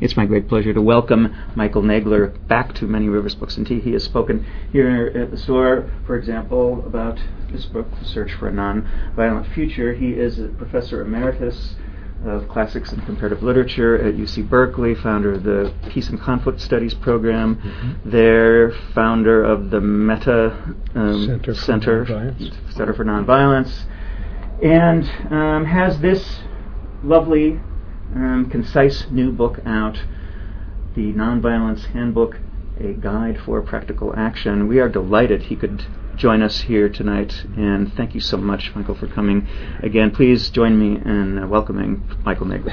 It's my great pleasure to welcome Michael Nagler back to Many Rivers Books and Tea. He has spoken here at the store, for example, about this book, The Search for a Non-Violent Future. He is a professor emeritus of classics and comparative literature at UC Berkeley, founder of the Peace and Conflict Studies program, there founder of the Metta Center for Nonviolence, and has this lovely, concise new book out, The Nonviolence Handbook, A Guide for Practical Action. We are delighted he could join us here tonight, and thank you so much, Michael, for coming again. Please join me in welcoming Michael Nagler.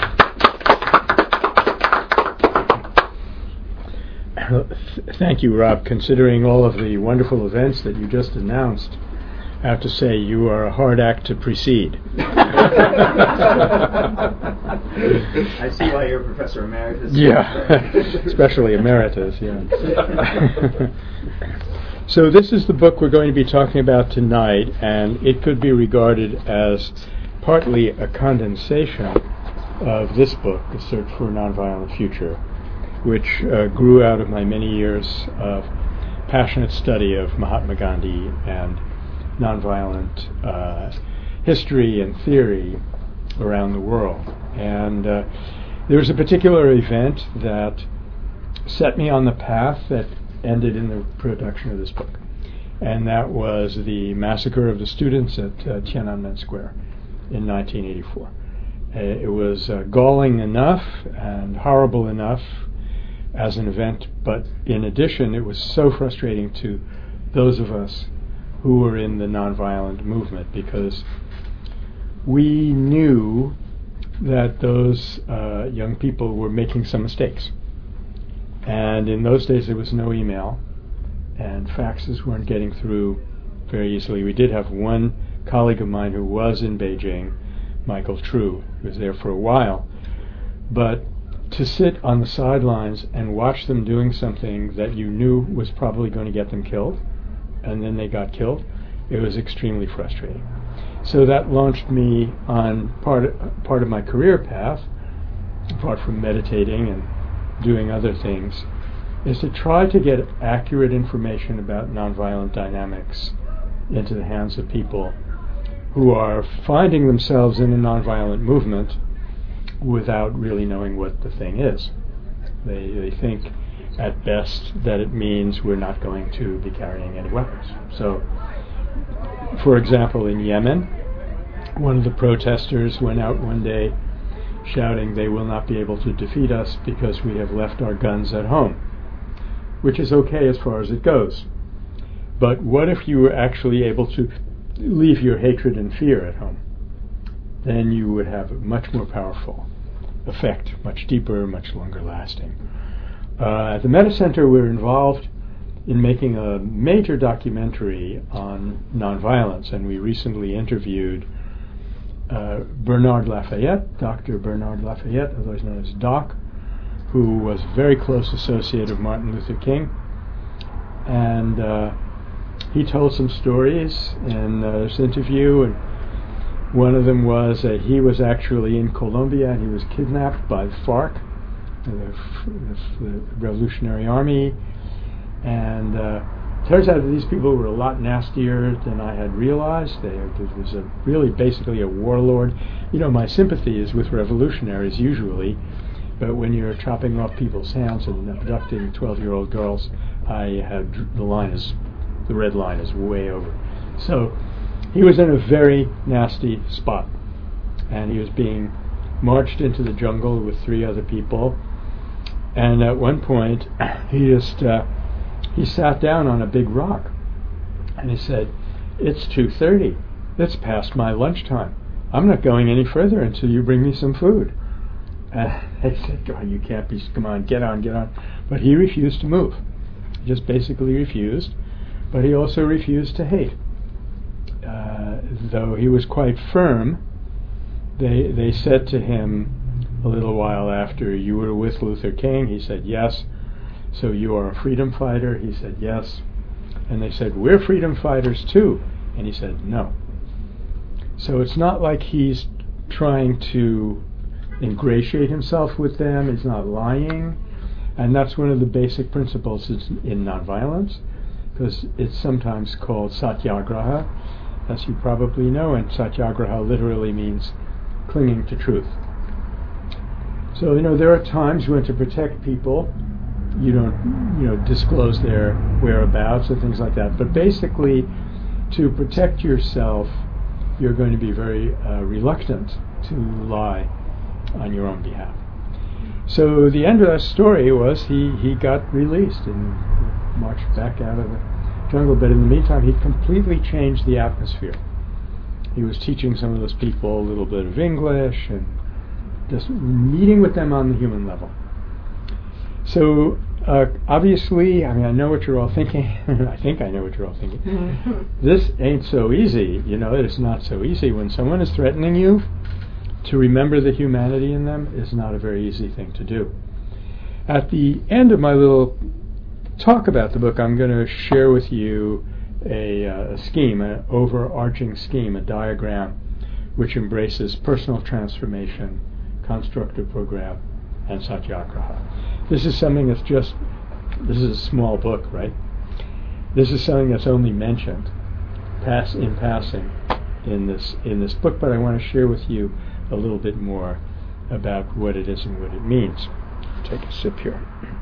Thank you, Rob. Considering all of the wonderful events that you just announced, I have to say you are a hard act to precede. I see why you're Professor Emeritus. Yeah, especially Emeritus, yeah. So this is the book we're going to be talking about tonight, and it could be regarded as partly a condensation of this book, The Search for a Nonviolent Future, which grew out of my many years of passionate study of Mahatma Gandhi and nonviolent history and theory around the world. And there was a particular event that set me on the path that ended in the production of this book, and that was the massacre of the students at Tiananmen Square in 1984. It was galling enough and horrible enough as an event, but in addition it was so frustrating to those of us who were in the nonviolent movement, because we knew that those young people were making some mistakes. And in those days there was no email, and faxes weren't getting through very easily. We did have one colleague of mine who was in Beijing, Michael True, who was there for a while. But to sit on the sidelines and watch them doing something that you knew was probably going to get them killed, and then they got killed, it was extremely frustrating. So that launched me on part of my career path, apart from meditating and doing other things, is to try to get accurate information about nonviolent dynamics into the hands of people who are finding themselves in a nonviolent movement without really knowing what the thing is. They think at best that it means we're not going to be carrying any weapons. So, for example, in Yemen, one of the protesters went out one day shouting, "They will not be able to defeat us because we have left our guns at home," which is okay as far as it goes. But what if you were actually able to leave your hatred and fear at home? Then you would have a much more powerful effect, much deeper, much longer lasting. At the Metta Center, we're involved in making a major documentary on nonviolence, and we recently interviewed Bernard Lafayette, Dr. Bernard Lafayette, otherwise known as Doc, who was a very close associate of Martin Luther King. And he told some stories in this interview, and one of them was that he was actually in Colombia and he was kidnapped by the FARC, the Revolutionary Army, and turns out that these people were a lot nastier than I had realized. There was basically a warlord. You know, my sympathy is with revolutionaries usually, but when you're chopping off people's hands and abducting 12-year-old girls, the red line is way over. So he was in a very nasty spot, and he was being marched into the jungle with 3 other people, and at one point he sat down on a big rock, and he said, "It's 2:30. It's past my lunchtime. I'm not going any further until you bring me some food." And I said, "God, you can't be, come on, get on. But he refused to move. He just basically refused, but he also refused to hate. Though he was quite firm, they said to him a little while after, "You were with Luther King?" He said, "Yes." "So you are a freedom fighter?" He said, "Yes." And they said, "We're freedom fighters too." And he said, "No." So it's not like he's trying to ingratiate himself with them. He's not lying. And that's one of the basic principles in nonviolence, because it's sometimes called satyagraha, as you probably know, and satyagraha literally means clinging to truth. So, there are times when to protect people, you don't, disclose their whereabouts or things like that. But basically, to protect yourself, you're going to be very reluctant to lie on your own behalf. So the end of that story was he got released and marched back out of the jungle. But in the meantime, he completely changed the atmosphere. He was teaching some of those people a little bit of English and just meeting with them on the human level. So obviously, I know what you're all thinking. I think I know what you're all thinking. This ain't so easy. It's not so easy. When someone is threatening you, to remember the humanity in them is not a very easy thing to do. At the end of my little talk about the book, I'm going to share with you a scheme, an overarching scheme, a diagram which embraces personal transformation, constructive program, and satyagraha. This is something this is a small book, right? This is something that's only mentioned in passing in this book, but I want to share with you a little bit more about what it is and what it means. Take a sip here.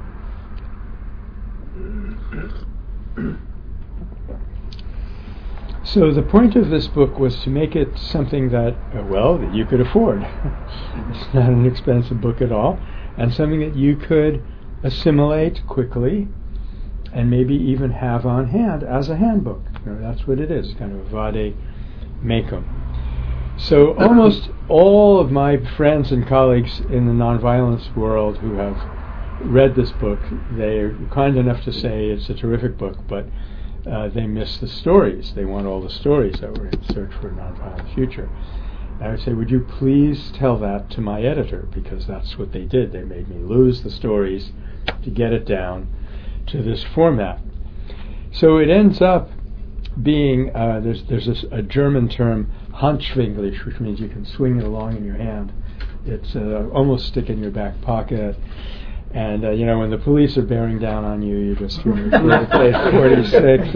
So the point of this book was to make it something that you could afford. It's not an expensive book at all, and something that you could assimilate quickly and maybe even have on hand as a handbook. That's what it is, kind of a vade mecum. So almost all of my friends and colleagues in the nonviolence world who have read this book, they're kind enough to say it's a terrific book, but they miss the stories. They want all the stories that were in Search for a Nonviolent Future. And I would say, would you please tell that to my editor, because that's what they did. They made me lose the stories to get it down to this format. So it ends up being, there's a German term, Handschwinglich, which means you can swing it along in your hand. It's almost stick in your back pocket. And, when the police are bearing down on you, you just play 46.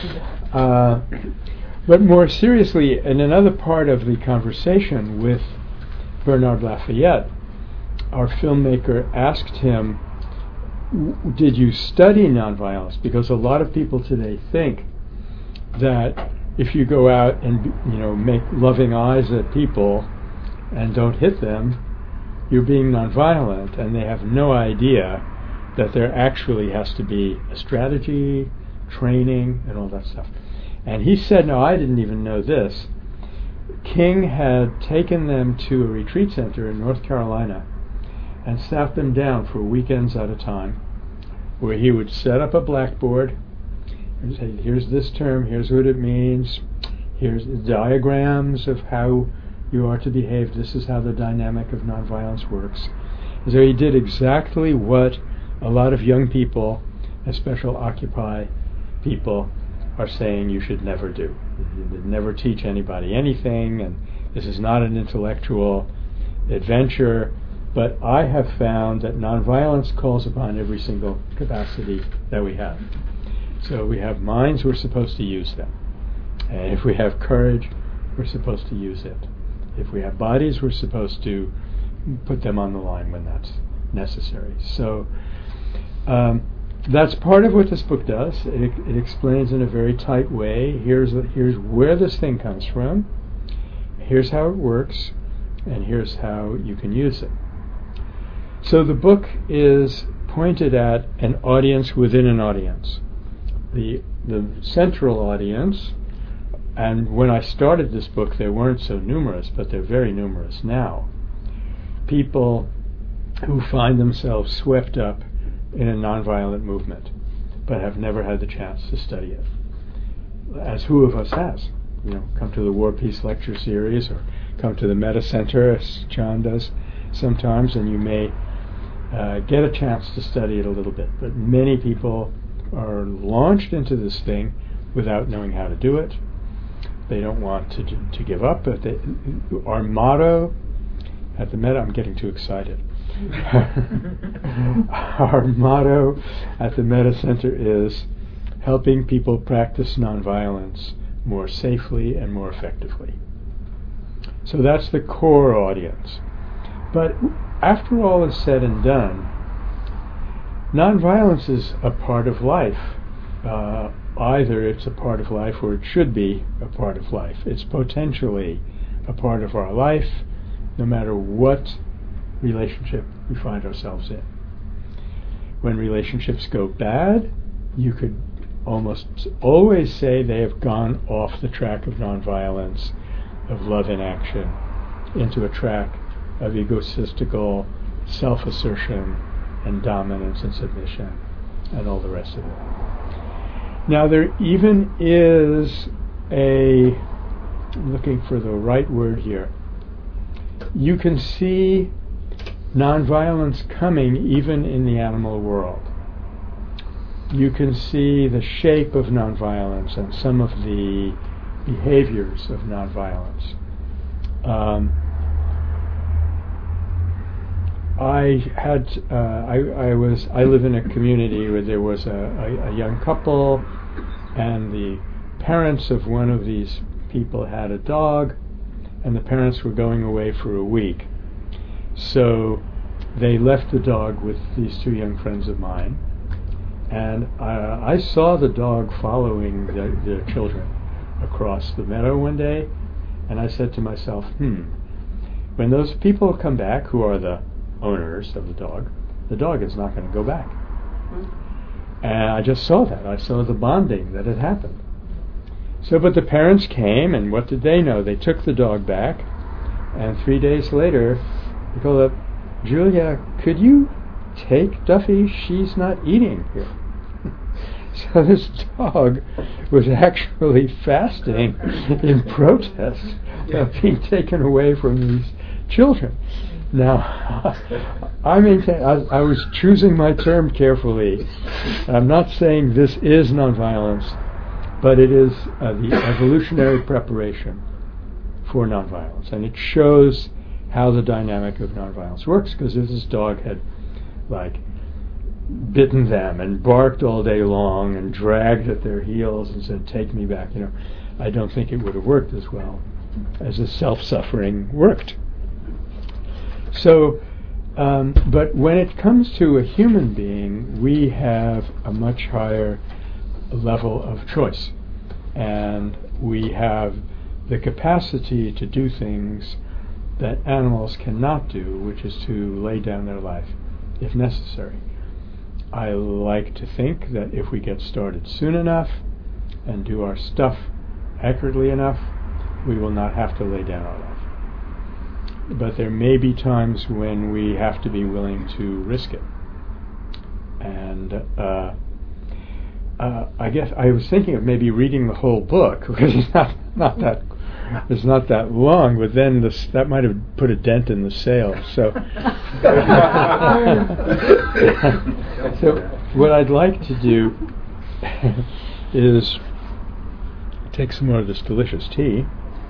But more seriously, in another part of the conversation with Bernard Lafayette, our filmmaker asked him, did you study nonviolence? Because a lot of people today think that if you go out and make loving eyes at people and don't hit them, you're being nonviolent, and they have no idea that there actually has to be a strategy, training, and all that stuff. And he said, no, I didn't even know this. King had taken them to a retreat center in North Carolina and sat them down for weekends at a time, where he would set up a blackboard and say, here's this term, here's what it means, here's the diagrams of how you are to behave, this is how the dynamic of nonviolence works. So he did exactly what a lot of young people, and special Occupy people, are saying you should never do. You should never teach anybody anything, and this is not an intellectual adventure. But I have found that nonviolence calls upon every single capacity that we have. So we have minds, we're supposed to use them. And if we have courage, we're supposed to use it. If we have bodies, we're supposed to put them on the line when that's necessary. So that's part of what this book does. It explains in a very tight way, here's where this thing comes from, here's how it works, and here's how you can use it. So the book is pointed at an audience within an audience. The central audience, and when I started this book they weren't so numerous, but they're very numerous now. People who find themselves swept up in a nonviolent movement, but have never had the chance to study it. As who of us has? Come to the War Peace Lecture Series, or come to the Meta Center, as John does sometimes, and you may get a chance to study it a little bit. But many people are launched into this thing without knowing how to do it. They don't want to give up. But our motto at the Meta, I'm getting too excited. Our motto at the Meta Center is helping people practice nonviolence more safely and more effectively. So that's the core audience. But after all is said and done, nonviolence is a part of life. Either it's a part of life or it should be a part of life. It's potentially a part of our life, no matter what relationship we find ourselves in. When relationships go bad, you could almost always say they have gone off the track of nonviolence, of love in action, into a track of egotistical self-assertion and dominance and submission and all the rest of it. Now there even is I'm looking for the right word here, you can see nonviolence coming even in the animal world. You can see the shape of nonviolence and some of the behaviors of nonviolence. I live in a community where there was a young couple, and the parents of one of these people had a dog, and the parents were going away for a week. So they left the dog with these two young friends of mine, and I saw the dog following the children across the meadow one day, and I said to myself, when those people come back, who are the owners of the dog is not going to go back. And I just saw that. I saw the bonding that had happened. So, but the parents came, and what did they know? They took the dog back, and 3 days later, they called up, Julia, could you take Duffy? She's not eating here. So this dog was actually fasting in protest of being taken away from these children. Now, I maintain I was choosing my term carefully. I'm not saying this is nonviolence, but it is the evolutionary preparation for nonviolence, and it shows how the dynamic of nonviolence works. Because if this dog had, bitten them and barked all day long and dragged at their heels and said, "Take me back," I don't think it would have worked as well as the self-suffering worked. So, but when it comes to a human being, we have a much higher level of choice, and we have the capacity to do things that animals cannot do, which is to lay down their life if necessary. I like to think that if we get started soon enough and do our stuff accurately enough, we will not have to lay down our life. But there may be times when we have to be willing to risk it. And I guess I was thinking of maybe reading the whole book, because it's not that long, but then that might have put a dent in the sale. So, so what I'd like to do is take some more of this delicious tea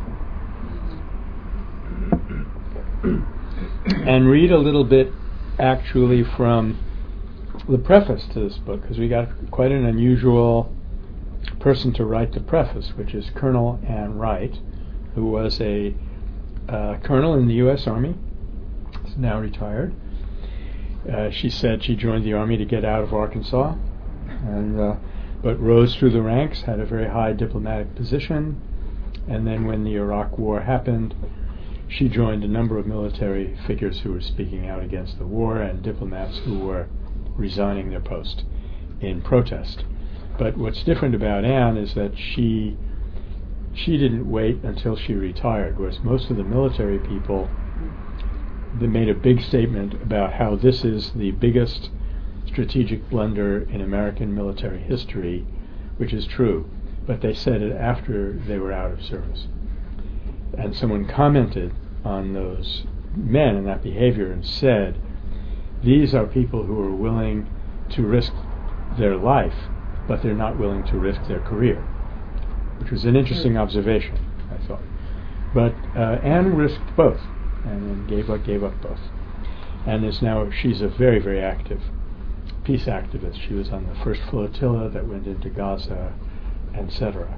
and read a little bit actually from the preface to this book, because we got quite an unusual person to write the preface, which is Colonel Ann Wright, who was a colonel in the U.S. Army. She's now retired. She said she joined the Army to get out of Arkansas, but rose through the ranks, had a very high diplomatic position, and then when the Iraq War happened, she joined a number of military figures who were speaking out against the war and diplomats who were resigning their post in protest. But what's different about Anne is that she didn't wait until she retired, whereas most of the military people, they made a big statement about how this is the biggest strategic blunder in American military history, which is true, but they said it after they were out of service. And someone commented on those men and that behavior and said, these are people who are willing to risk their life, but they're not willing to risk their career, which was an interesting observation, I thought. But Anne risked both. and then gave up both. And she's a very, very active peace activist. She was on the first flotilla that went into Gaza, etc.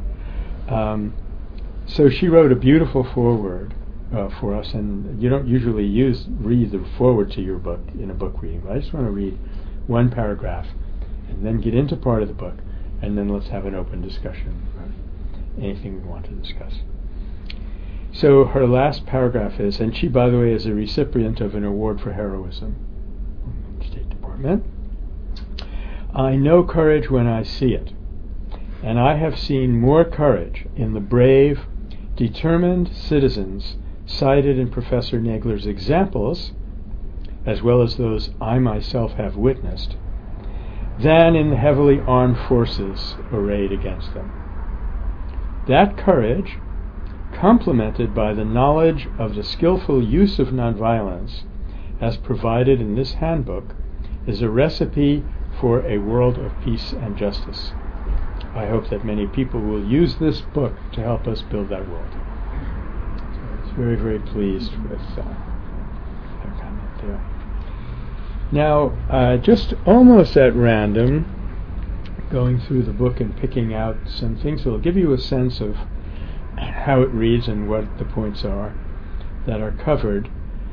So she wrote a beautiful foreword for us, and you don't usually read the foreword to your book in a book reading, but I just want to read one paragraph and then get into part of the book, and then let's have an open discussion of anything we want to discuss. So her last paragraph is, and she, by the way, is a recipient of an award for heroism from the State Department. I know courage when I see it, and I have seen more courage in the brave, determined citizens cited in Professor Nagler's examples, as well as those I myself have witnessed, than in the heavily armed forces arrayed against them. That courage, complemented by the knowledge of the skillful use of nonviolence, as provided in this handbook, is a recipe for a world of peace and justice. I hope that many people will use this book to help us build that world. So I was very, very pleased with that comment there. Now, just almost at random, going through the book and picking out some things that will give you a sense of how it reads and what the points are that are covered.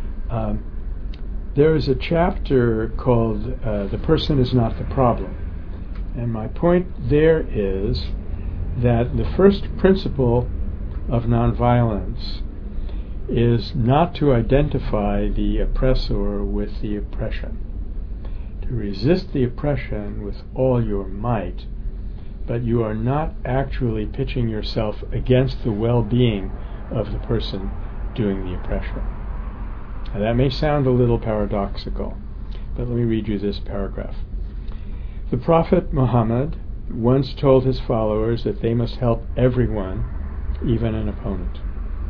There is a chapter called The Person is Not the Problem. And my point there is that the first principle of nonviolence is not to identify the oppressor with the oppression. To resist the oppression with all your might, but you are not actually pitching yourself against the well-being of the person doing the oppression. Now, that may sound a little paradoxical, but let me read you this paragraph. The Prophet Muhammad once told his followers that they must help everyone, even an opponent.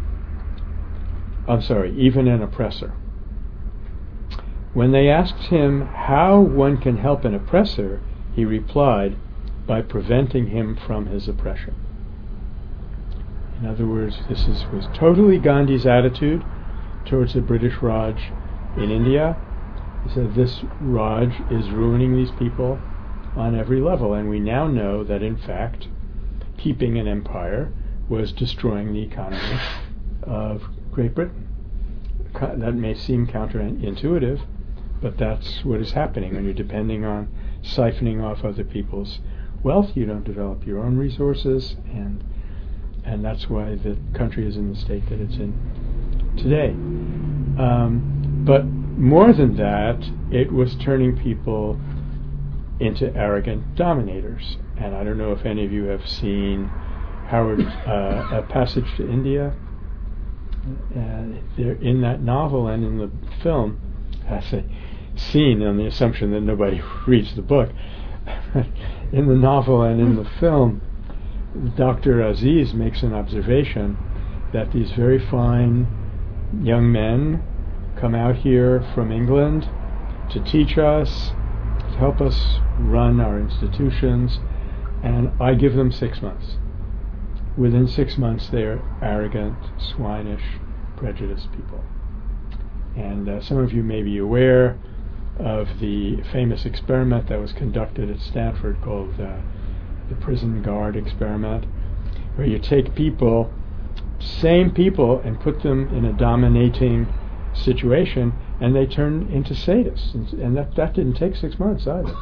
Even an oppressor. When they asked him how one can help an oppressor, he replied, by preventing him from his oppression. In other words, this was totally Gandhi's attitude towards the British Raj in India. He said this Raj is ruining these people on every level, and we now know that in fact keeping an empire was destroying the economy of Great Britain. That may seem counterintuitive, but that's what is happening. When you're depending on siphoning off other people's wealth, you don't develop your own resources, and that's why the country is in the state that it's in today. But more than that, it was turning people into arrogant dominators. And I don't know if any of you have seen Howard, A Passage to India. They're in that novel and in the film, I say seen on the assumption that nobody reads the book. In the novel and in the film, Dr. Aziz makes an observation that these very fine young men come out here from England to teach us, to help us run our institutions, and I give them 6 months. Within 6 months, they're arrogant, swinish, prejudiced people. And some of you may be aware of the famous experiment that was conducted at Stanford called the prison guard experiment, where you take people, same people, and put them in a dominating situation, and they turn into sadists. And that didn't take 6 months either.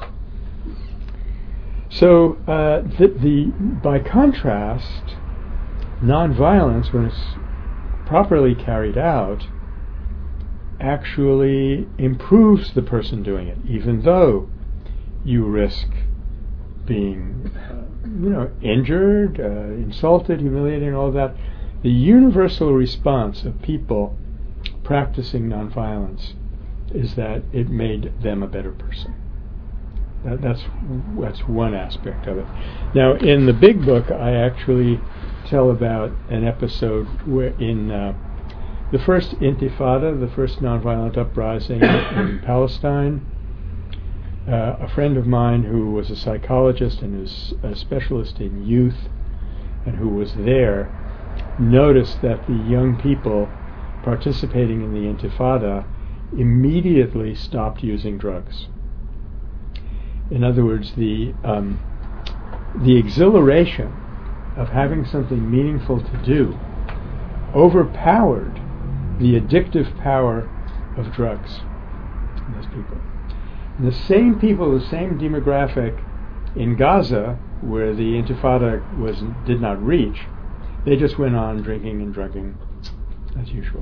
So by contrast, nonviolence, when it's properly carried out, actually improves the person doing it, even though you risk being injured, insulted, humiliated, and all that. The universal response of people practicing nonviolence is that it made them a better person. That's one aspect of it. Now, in the big book, I actually tell about an episode where in the first Intifada, the first nonviolent uprising in Palestine, a friend of mine who was a psychologist and was a specialist in youth and who was there noticed that the young people participating in the Intifada immediately stopped using drugs. In other words, the exhilaration of having something meaningful to do overpowered the addictive power of drugs in those people. And the same people, the same demographic in Gaza, where the Intifada did not reach, they just went on drinking and drugging as usual.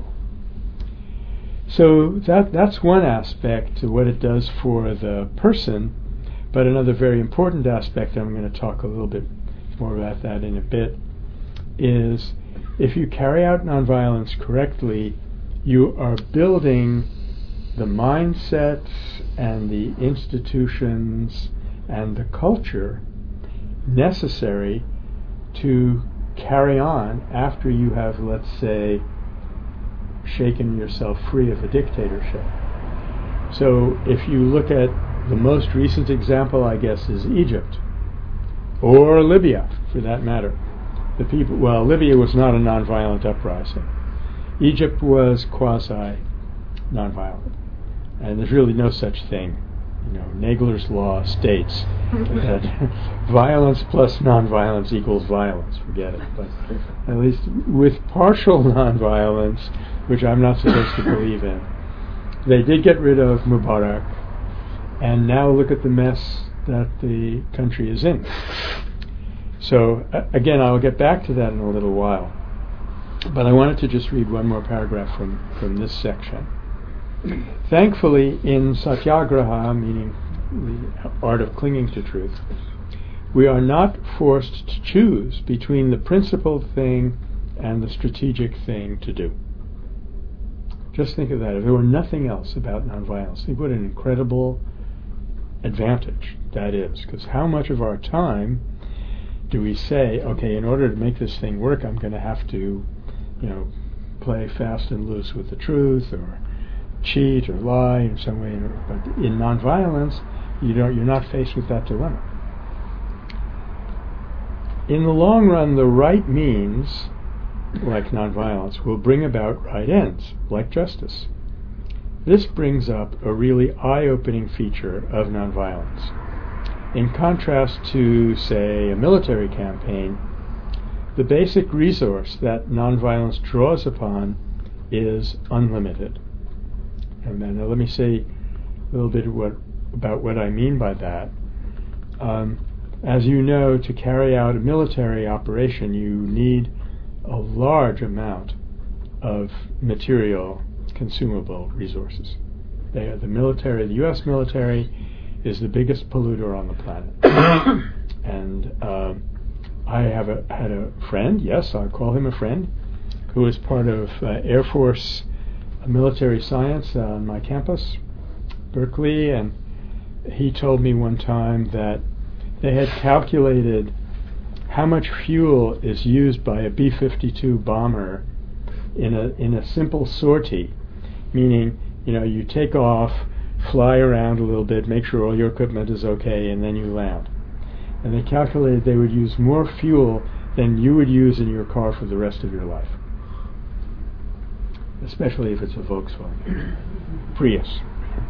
So that's one aspect to what it does for the person, but another very important aspect, and I'm going to talk a little bit more about that in a bit, is if you carry out nonviolence correctly, you are building the mindsets and the institutions and the culture necessary to carry on after you have, let's say, shaken yourself free of a dictatorship. So if you look at the most recent example, I guess, is Egypt, or Libya, for that matter. Libya was not a nonviolent uprising. Egypt was quasi-nonviolent. And there's really no such thing. Nagler's law states that violence plus nonviolence equals violence. Forget it. But at least with partial nonviolence, which I'm not supposed to believe in, they did get rid of Mubarak, and now look at the mess that the country is in. So again, I'll get back to that in a little while. But I wanted to just read one more paragraph from this section. Thankfully, in Satyagraha, meaning the art of clinging to truth, we are not forced to choose between the principled thing and the strategic thing to do. Just think of that. If there were nothing else about nonviolence, think what an incredible advantage that is. Because how much of our time do we say, okay, in order to make this thing work, I'm going to have to, play fast and loose with the truth, or cheat or lie in some way. But in nonviolence, you're not faced with that dilemma. In the long run, the right means, like nonviolence, will bring about right ends, like justice. This brings up a really eye-opening feature of nonviolence. In contrast to, say, a military campaign, the basic resource that nonviolence draws upon is unlimited. And then let me say a little bit about what I mean by that. As you know, to carry out a military operation, you need a large amount of material, consumable resources. The U.S. military is the biggest polluter on the planet. And I had a friend, yes, I'll call him a friend, who was part of Air Force military science on my campus, Berkeley, and he told me one time that they had calculated how much fuel is used by a B-52 bomber in a simple sortie, meaning, you take off, fly around a little bit, make sure all your equipment is okay, and then you land. And they calculated they would use more fuel than you would use in your car for the rest of your life. Especially if it's a Volkswagen Prius.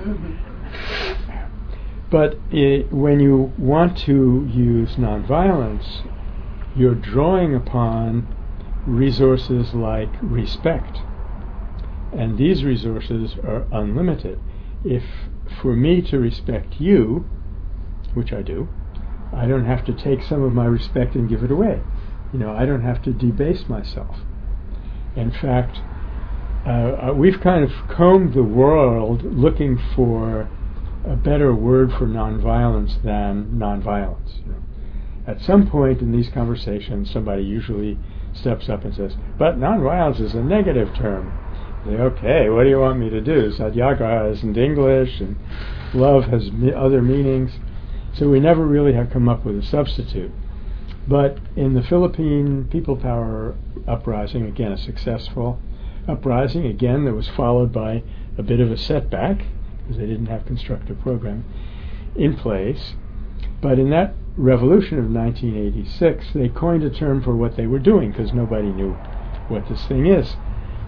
But when you want to use nonviolence, you're drawing upon resources like respect. And these resources are unlimited. If for me to respect you, which I do, I don't have to take some of my respect and give it away. I don't have to debase myself. In fact, we've kind of combed the world looking for a better word for nonviolence than nonviolence. At some point in these conversations, somebody usually steps up and says, but nonviolence is a negative term. I say, okay, what do you want me to do? Satyagraha isn't English, and love has other meanings. So we never really have come up with a substitute. But in the Philippine People Power uprising, again, a successful uprising, again, that was followed by a bit of a setback, because they didn't have constructive program in place. But in that revolution of 1986, they coined a term for what they were doing, because nobody knew what this thing is.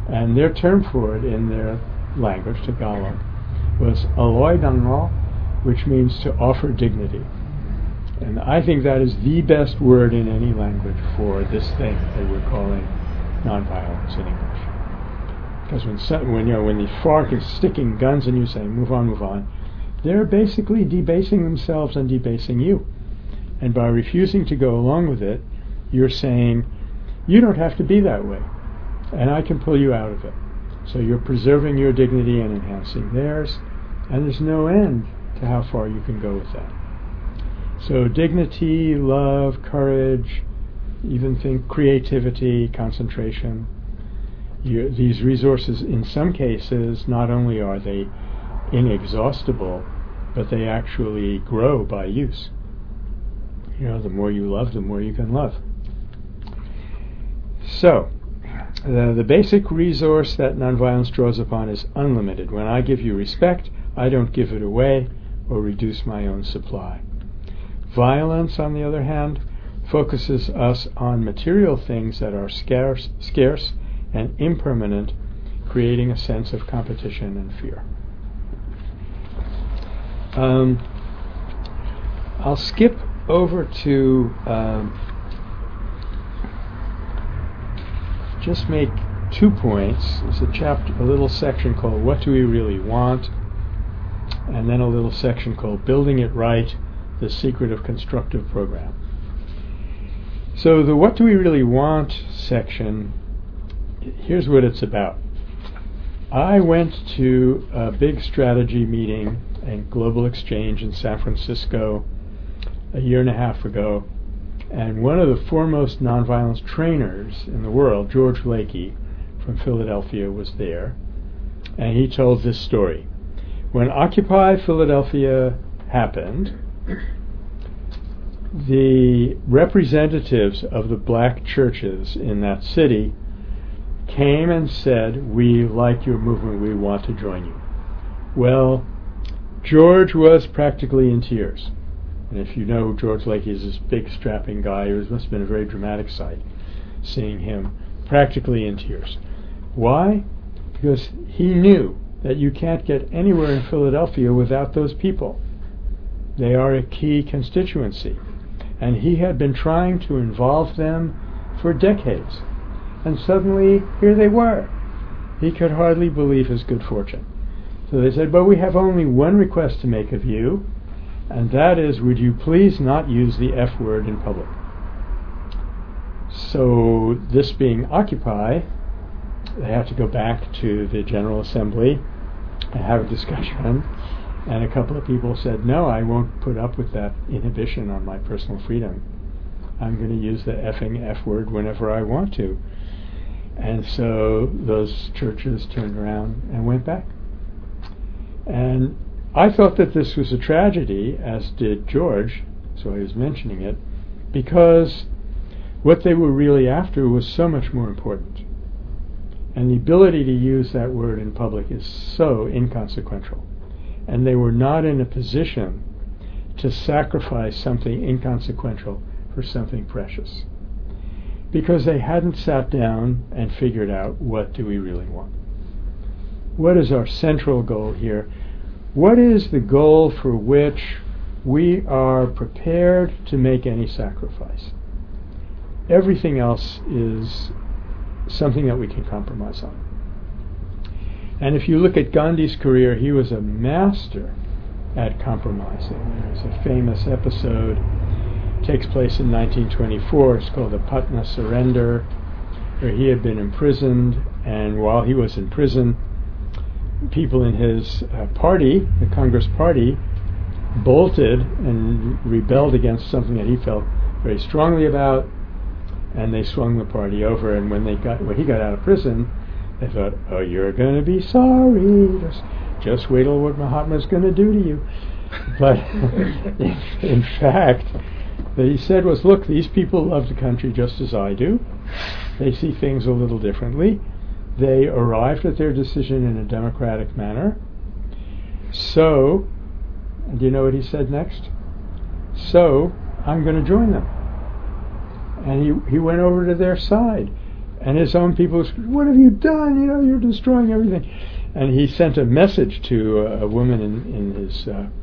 And their term for it in their language, Tagalog, was aloy dango, which means to offer dignity. And I think that is the best word in any language for this thing that we're calling nonviolence in English. Because when the FARC is sticking guns in you saying, move on, they're basically debasing themselves and debasing you. And by refusing to go along with it, you're saying, you don't have to be that way, and I can pull you out of it. So you're preserving your dignity and enhancing theirs, and there's no end to how far you can go with that. So dignity, love, courage, even think creativity, concentration, these resources, in some cases, not only are they inexhaustible, but they actually grow by use. The more you love, the more you can love. So, the basic resource that nonviolence draws upon is unlimited. When I give you respect, I don't give it away or reduce my own supply. Violence, on the other hand, focuses us on material things that are scarce and impermanent, creating a sense of competition and fear. I'll skip over to just make 2 points. There's a little section called What Do We Really Want? And then a little section called Building It Right, The Secret of Constructive Program. So the What Do We Really Want section, here's what it's about. I went to a big strategy meeting and global exchange in San Francisco a year and a half ago, and one of the foremost nonviolence trainers in the world, George Lakey from Philadelphia, was there, and he told this story. When Occupy Philadelphia happened, the representatives of the black churches in that city came and said, "We like your movement, we want to join you." Well, George was practically in tears. And if you know George Lakey is this big strapping guy, it must have been a very dramatic sight, seeing him practically in tears. Why? Because he knew that you can't get anywhere in Philadelphia without those people. They are a key constituency. And he had been trying to involve them for decades. And suddenly, here they were. He could hardly believe his good fortune. So they said, "But we have only one request to make of you, and that is, would you please not use the F word in public?" So, this being Occupy, they had to go back to the General Assembly and have a discussion. And a couple of people said, "No, I won't put up with that inhibition on my personal freedom. I'm going to use the effing F word whenever I want to." And so those churches turned around and went back. And I thought that this was a tragedy, as did George, so I was mentioning it, because what they were really after was so much more important. And the ability to use that word in public is so inconsequential. And they were not in a position to sacrifice something inconsequential for something precious, because they hadn't sat down and figured out, what do we really want? What is our central goal here? What is the goal for which we are prepared to make any sacrifice? Everything else is something that we can compromise on. And if you look at Gandhi's career, he was a master at compromising. There's a famous episode, takes place in 1924, it's called the Patna Surrender, where he had been imprisoned, and while he was in prison, people in his party, the Congress Party, bolted and rebelled against something that he felt very strongly about, and they swung the party over. And when he got out of prison, they thought, "Oh, you're going to be sorry. Just wait till what Mahatma's going to do to you." But in fact, what he said was, "Look, these people love the country just as I do. They see things a little differently. They arrived at their decision in a democratic manner. So," and do you know what he said next? "So, I'm going to join them." And he went over to their side. And his own people said, "What have you done? You're destroying everything." And he sent a message to a woman in his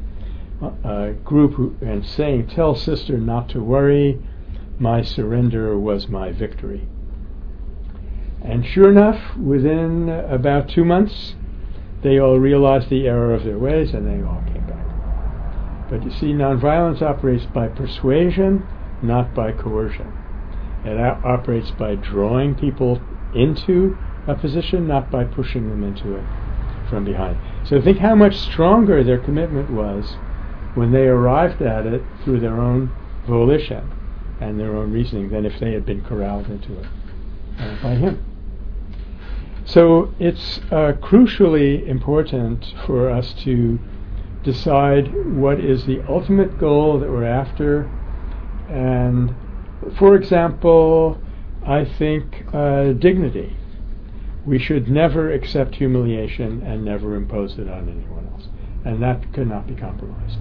group and saying, "Tell sister not to worry. My surrender was my victory." And sure enough, within about 2 months, they all realized the error of their ways and they all came back. But you see, nonviolence operates by persuasion, not by coercion. It operates by drawing people into a position, not by pushing them into it from behind. So think how much stronger their commitment was when they arrived at it through their own volition and their own reasoning than if they had been corralled into it by him. So it's crucially important for us to decide what is the ultimate goal that we're after. And for example, I think dignity. We should never accept humiliation and never impose it on anyone else. And that could not be compromised.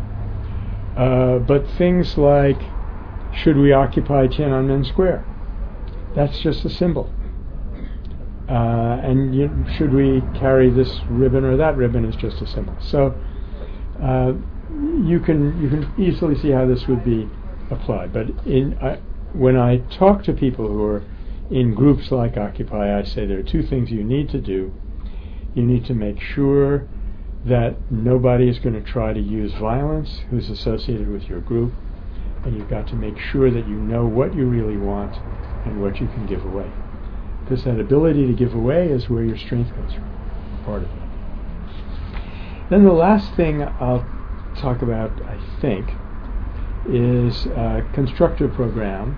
But things like, should we occupy Tiananmen Square? That's just a symbol. And should we carry this ribbon or that ribbon is just a symbol. So you can easily see how this would be applied. But when I talk to people who are in groups like Occupy, I say there are two things you need to do. You need to make sure that nobody is going to try to use violence who's associated with your group, and you've got to make sure that you know what you really want and what you can give away. Because that ability to give away is where your strength comes from, part of it. Then the last thing I'll talk about, I think, is constructor program.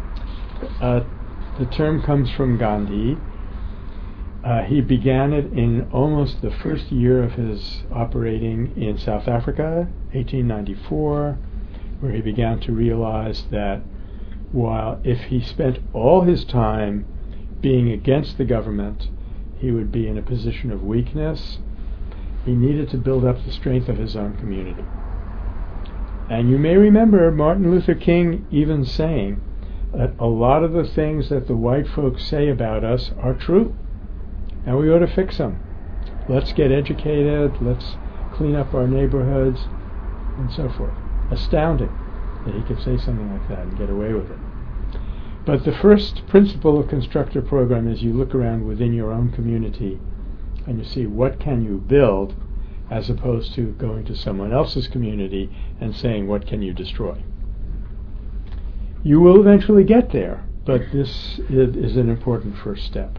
The term comes from Gandhi. He began it in almost the first year of his operating in South Africa, 1894, where he began to realize that while if he spent all his time being against the government, he would be in a position of weakness. He needed to build up the strength of his own community. And you may remember Martin Luther King even saying that a lot of the things that the white folks say about us are true, and we ought to fix them. Let's get educated, let's clean up our neighborhoods, and so forth. Astounding that he could say something like that and get away with it. But the first principle of constructor program is you look around within your own community and you see what can you build, as opposed to going to someone else's community and saying what can you destroy. You will eventually get there, but this is an important first step.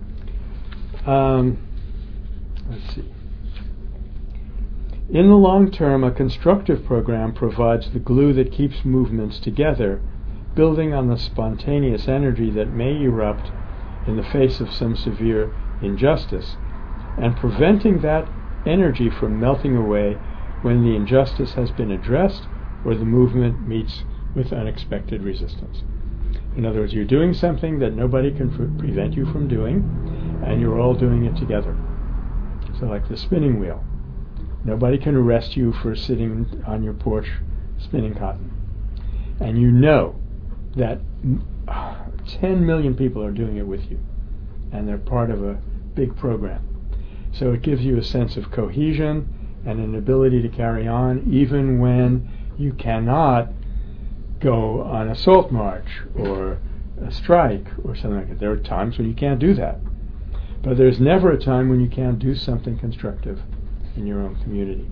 Let's see. In the long term, a constructive program provides the glue that keeps movements together, building on the spontaneous energy that may erupt in the face of some severe injustice, and preventing that energy from melting away when the injustice has been addressed or the movement meets with unexpected resistance. In other words, you're doing something that nobody can prevent you from doing, and you're all doing it together. So like the spinning wheel. Nobody can arrest you for sitting on your porch spinning cotton. And you know that 10 million people are doing it with you, and they're part of a big program. So it gives you a sense of cohesion and an ability to carry on even when you cannot go on a salt march or a strike or something like that. There are times when you can't do that. But there's never a time when you can't do something constructive in your own community.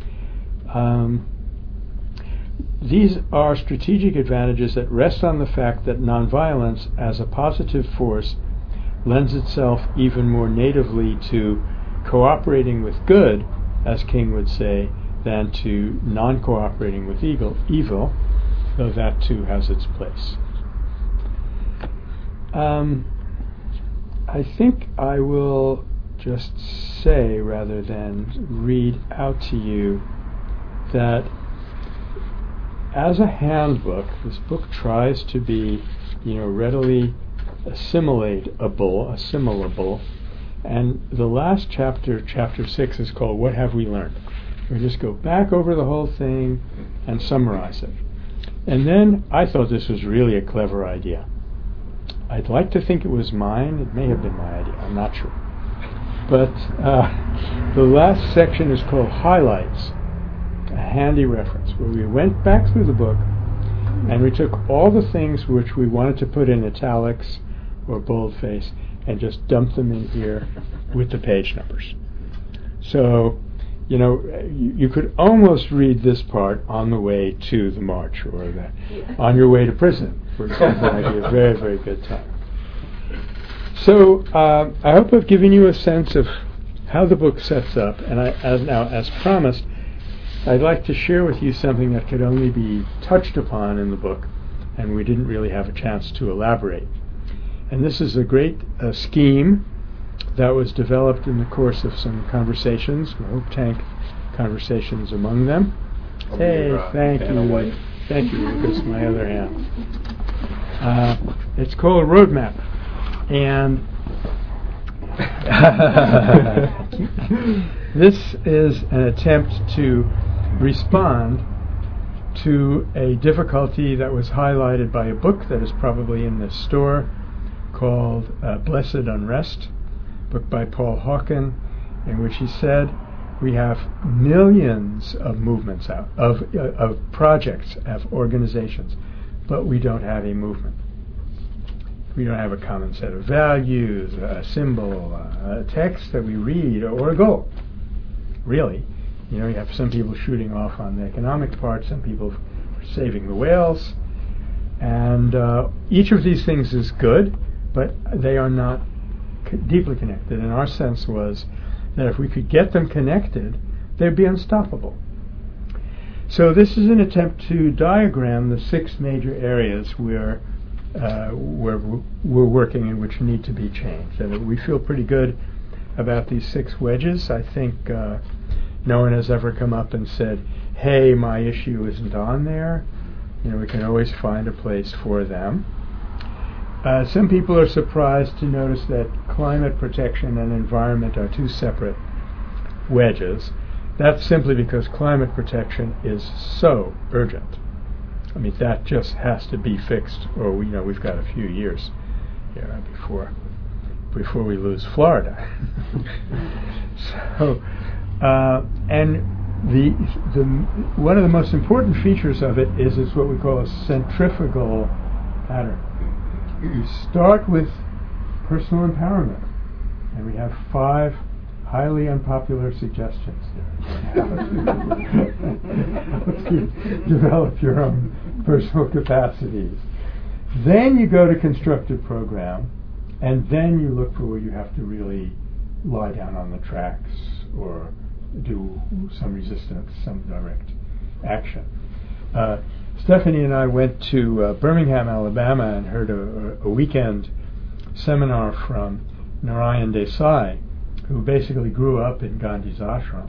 These are strategic advantages that rest on the fact that nonviolence as a positive force lends itself even more natively to cooperating with good, as King would say, than to non-cooperating with evil, though that too has its place. I think I will just say, rather than read out to you, that as a handbook, this book tries to be, readily assimilable, and the last chapter, chapter 6, is called What Have We Learned? We just go back over the whole thing and summarize it. And then I thought this was really a clever idea. I'd like to think it was mine. It may have been my idea. I'm not sure. But the last section is called Highlights, a handy reference, where we went back through the book and we took all the things which we wanted to put in italics or boldface and just dumped them in here with the page numbers. So, you could almost read this part on the way to the march or on your way to prison, for example. Might be a very, very good time. So I hope I've given you a sense of how the book sets up, and as promised, I'd like to share with you something that could only be touched upon in the book, and we didn't really have a chance to elaborate. And this is a great scheme that was developed in the course of some conversations, Hope Tank conversations among them. Hey, thank you. Thank you, Lucas, my other hand. It's called a roadmap. And this is an attempt to respond to a difficulty that was highlighted by a book that is probably in the store called Blessed Unrest, book by Paul Hawken, in which he said we have millions of movements out, of projects, of organizations, but we don't have a movement. We don't have a common set of values, a symbol, a text that we read, or a goal. Really. You have some people shooting off on the economic part, some people saving the whales, and each of these things is good, but they are not deeply connected. And our sense was that if we could get them connected, they'd be unstoppable. So this is an attempt to diagram the 6 major areas where we're working and which need to be changed. And we feel pretty good about these 6 wedges. I think no one has ever come up and said, hey, my issue isn't on there. We can always find a place for them. Some people are surprised to notice that climate protection and environment are 2 separate wedges. That's simply because climate protection is so urgent. I mean, that just has to be fixed, or we've got a few years here before we lose Florida. So, and the one of the most important features of it is what we call a centrifugal pattern. You start with personal empowerment, and we have 5 highly unpopular suggestions there. How to develop your own personal capacities. Then you go to constructive program, and then you look for where you have to really lie down on the tracks or do some resistance, some direct action. Stephanie and I went to Birmingham, Alabama, and heard a weekend seminar from Narayan Desai, who basically grew up in Gandhi's ashram.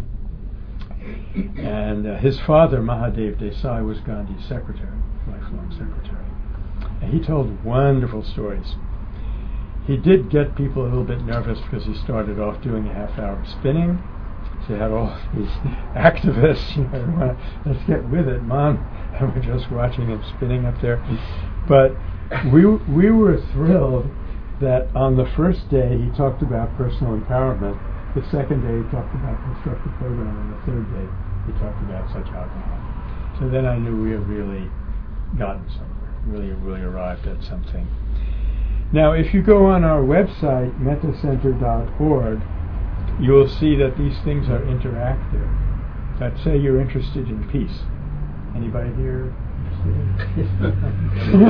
And his father, Mahadev Desai, was Gandhi's secretary, lifelong secretary. And he told wonderful stories. He did get people a little bit nervous because he started off doing a half-hour spinning. So you had all these activists, let's get with it, Mom. And we're just watching him spinning up there. But we were thrilled that on the first day he talked about personal empowerment, the second day he talked about constructive program, and the third day he talked about such alcohol. So then I knew we had really gotten somewhere, really arrived at something. Now, if you go on our website, metacenter.org, you will see that these things are interactive. Let's say you're interested in peace. Anybody here interested in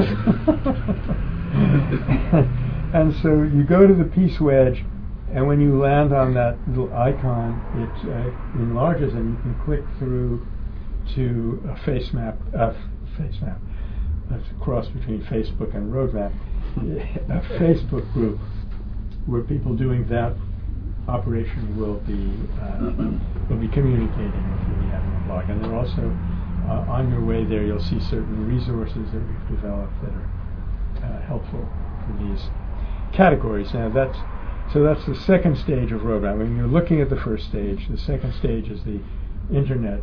peace? And so you go to the peace wedge, and when you land on that little icon, it enlarges, and you can click through to a face map. That's a cross between Facebook and Roadmap. A Facebook group where people doing that operation will be communicating with you. We have a blog, and they're also on your way there. You'll see certain resources that we've developed that are helpful for these categories. Now that's the second stage of Roadmap. When you're looking at the first stage, the second stage is the internet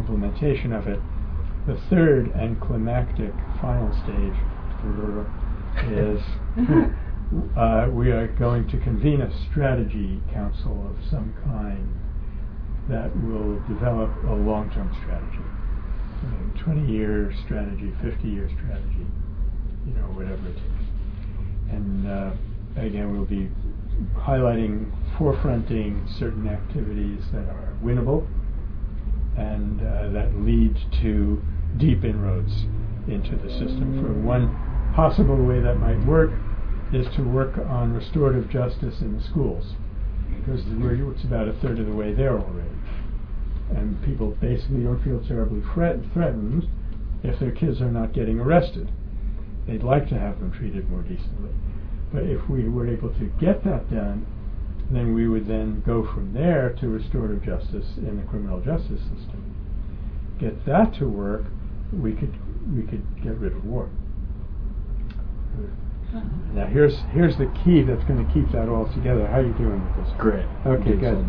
implementation of it. The third and climactic final stage is we are going to convene a strategy council of some kind that will develop a long-term strategy. 20-year strategy, 50-year strategy, whatever it takes. And again, we'll be highlighting, forefronting certain activities that are winnable and that lead to deep inroads into the system. For one possible way that might work is to work on restorative justice in the schools, because it's about a third of the way there already. And people basically don't feel terribly threatened if their kids are not getting arrested. They'd like to have them treated more decently. But if we were able to get that done, then we would then go from there to restorative justice in the criminal justice system. Get that to work, we could get rid of war. Now here's the key that's going to keep that all together. How are you doing with this? Great. Okay, good.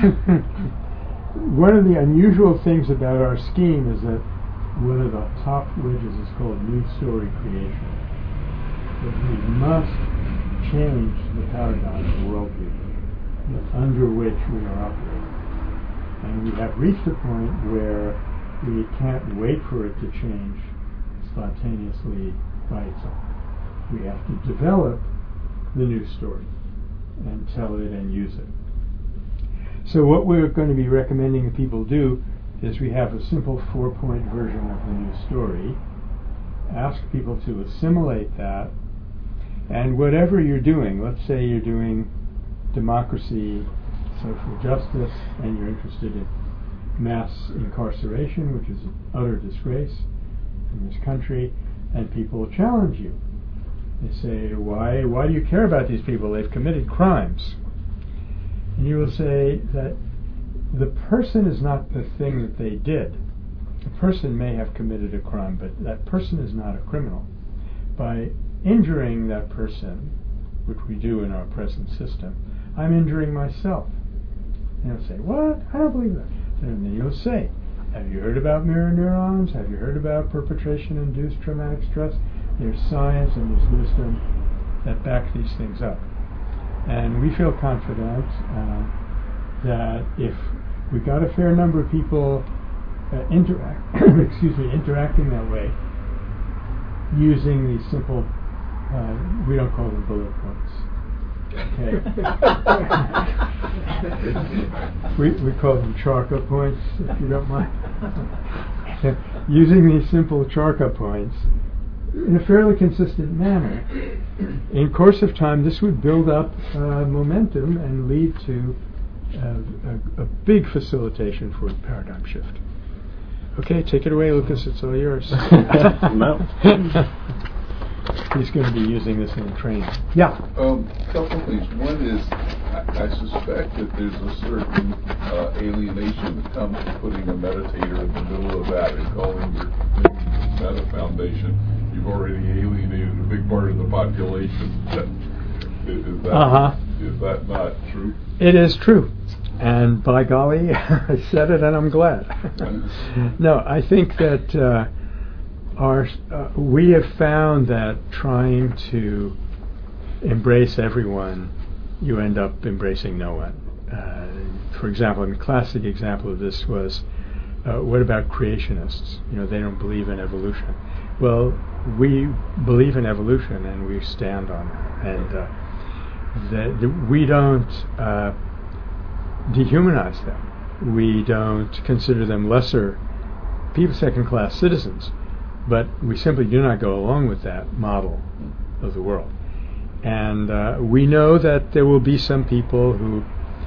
One of the unusual things about our scheme is that one of the top wedges is called new story creation. That we must change the paradigm of worldview under which we are operating. And we have reached a point where we can't wait for it to change spontaneously by itself. We have to develop the new story and tell it and use it. So what we're going to be recommending that people do is we have a simple 4-point version of the new story. Ask people to assimilate that, and whatever you're doing, let's say you're doing democracy, social justice, and you're interested in mass incarceration, which is an utter disgrace in this country, and people challenge you. They say, why do you care about these people? They've committed crimes. And you will say that the person is not the thing that they did. The person may have committed a crime, but that person is not a criminal. By injuring that person, which we do in our present system, I'm injuring myself. And you'll say, what? I don't believe that. And then you'll say, have you heard about mirror neurons? Have you heard about perpetration-induced traumatic stress? There's science and there's wisdom that back these things up. And we feel confident that if we got a fair number of people interacting that way, using these simple, we don't call them bullet points. Okay. we call them charca points, if you don't mind. Using these simple charca points in a fairly consistent manner, in course of time, this would build up momentum and lead to a big facilitation for a paradigm shift. Okay, take it away, Lucas. It's all yours. No. He's going to be using this in training. Yeah. Couple things. One is, I suspect that there's a certain alienation that comes from putting a meditator in the middle of that and calling your Meta Foundation. You've already alienated a big part of the population. Is that not true? It is true. And by golly, I said it and I'm glad. No, I think that we have found that trying to embrace everyone, you end up embracing no one. For example, a classic example of this was, what about creationists? They don't believe in evolution. Well, we believe in evolution and we stand on it. And we don't dehumanize them. We don't consider them lesser people, second-class citizens. But we simply do not go along with that model of the world. And we know that there will be some people who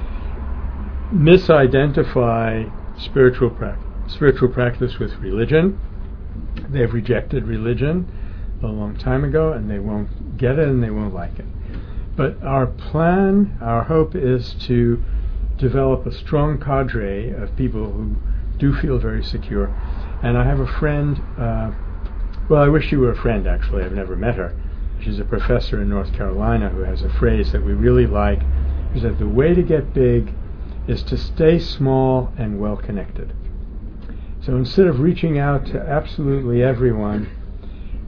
misidentify spiritual practice with religion. They've rejected religion a long time ago, and they won't get it and they won't like it. But our plan, our hope is to develop a strong cadre of people who do feel very secure. And I have a friend, well, I wish she were a friend, actually. I've never met her. She's a professor in North Carolina who has a phrase that we really like, is that the way to get big is to stay small and well connected. So instead of reaching out to absolutely everyone,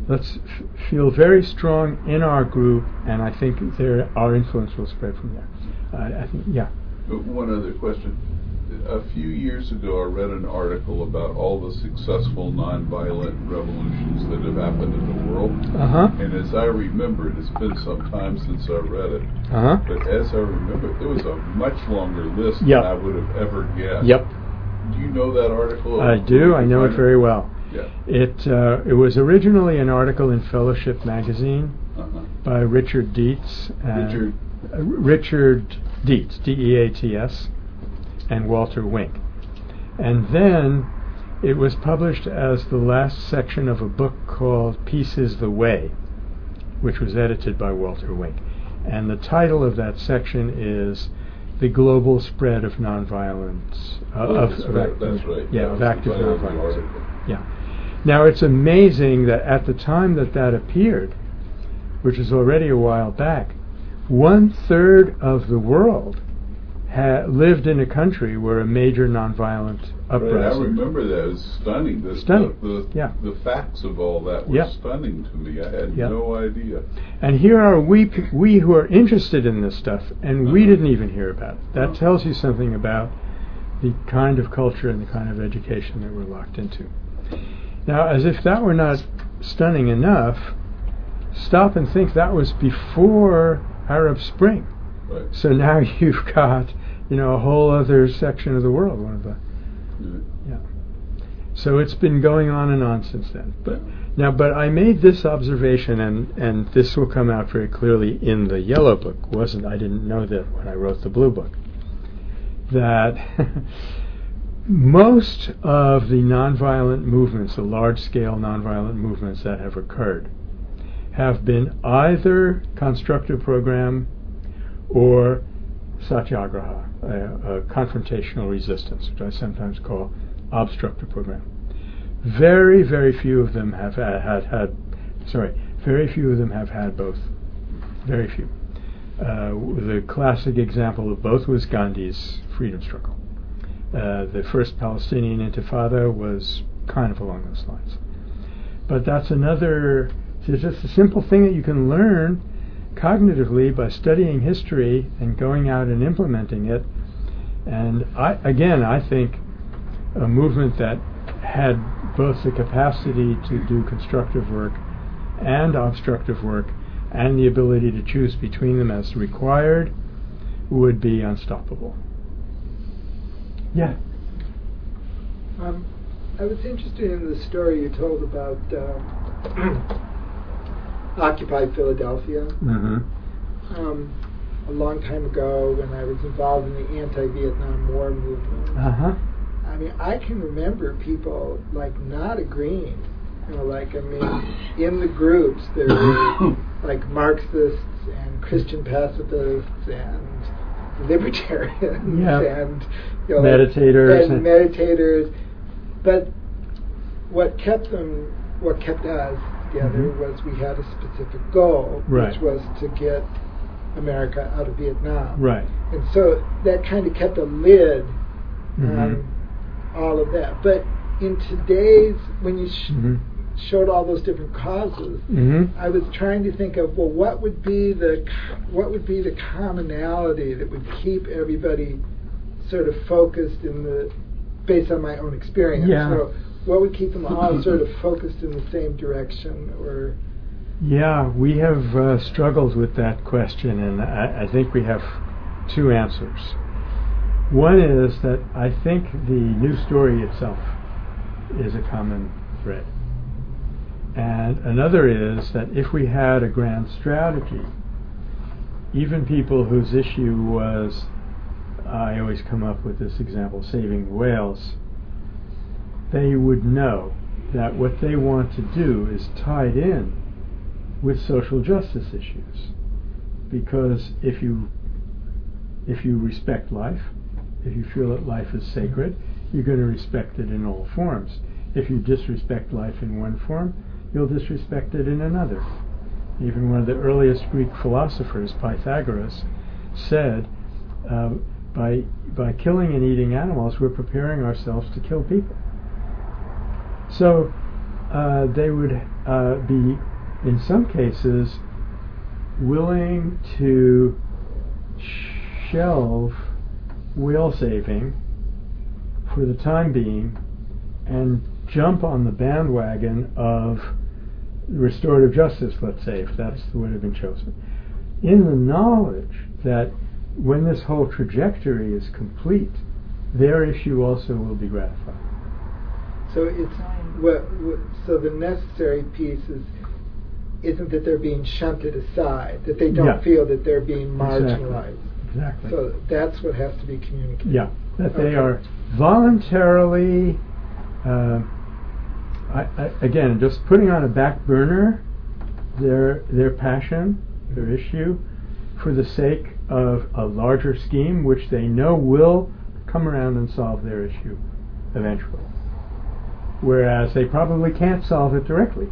feel very strong in our group, and I think our influence will spread from there. I think, yeah. One other question. A few years ago, I read an article about all the successful nonviolent revolutions that have happened in the world. And as I remember, it's been some time since I read it. But as I remember, there was a much longer list than I would have ever guessed. Do you know that article? I do. I know it very well. Yeah. It was originally an article in Fellowship magazine by Richard Dietz. Richard Dietz, D-E-A-T-S, and Walter Wink. And then it was published as the last section of a book called Peace is the Way, which was edited by Walter Wink. And the title of that section is The Global Spread of Nonviolence. That's right. Yeah, of active nonviolence. Yeah. Now, it's amazing that at the time that appeared, which is already a while back, 1/3 of the world lived in a country where a major nonviolent uprising. Right, I remember that. It was stunning. The facts of all that were stunning to me. I had no idea. And here are we who are interested in this stuff, and we didn't even hear about it. That tells you something about the kind of culture and the kind of education that we're locked into. Now, as if that were not stunning enough, stop and think that was before Arab Spring. Right. So now you've got, a whole other section of the world. So it's been going on and on since then. But I made this observation, and this will come out very clearly in the Yellow Book. I didn't know that when I wrote the Blue Book. That most of the nonviolent movements, the large-scale nonviolent movements that have occurred, have been either constructive program or satyagraha, a confrontational resistance, which I sometimes call obstructive program. Very, very few of them have very few of them have had both. Very few. The classic example of both was Gandhi's freedom struggle. The first Palestinian Intifada was kind of along those lines. But that's it's just a simple thing that you can learn cognitively by studying history and going out and implementing it. And I think a movement that had both the capacity to do constructive work and obstructive work and the ability to choose between them as required would be unstoppable. Yeah. I was interested in the story you told about Occupy Philadelphia. A long time ago, when I was involved in the anti-Vietnam War movement. I mean, I can remember people not agreeing. In the groups there were Marxists and Christian pacifists and libertarians and meditators. But what kept us together was we had a specific goal, which was to get America out of Vietnam. Right. And so that kind of kept a lid on all of that. But in today's, when you showed all those different causes, I was trying to think of, what would be the commonality that would keep everybody sort of focused based on my own experience. Yeah. So what would keep them all sort of focused in the same direction? Or we have struggled with that question, and I think we have two answers. One is that I think the new story itself is a common thread. And another is that if we had a grand strategy, even people whose issue was, I always come up with this example, saving whales, they would know that what they want to do is tied in with social justice issues. Because if you respect life, if you feel that life is sacred, you're going to respect it in all forms. If you disrespect life in one form, you'll disrespect it in another. Even one of the earliest Greek philosophers, Pythagoras, said, by killing and eating animals, we're preparing ourselves to kill people. So they would be, in some cases, willing to shelve whale saving for the time being and jump on the bandwagon of restorative justice, let's say, if that's the would have been chosen, in the knowledge that when this whole trajectory is complete, their issue also will be gratified. So it's so the necessary piece isn't that they're being shunted aside, that they don't feel that they're being marginalized. Exactly. So that's what has to be communicated. Yeah, that they are voluntarily, again, just putting on a back burner their passion, their issue, for the sake of a larger scheme which they know will come around and solve their issue eventually. Whereas they probably can't solve it directly.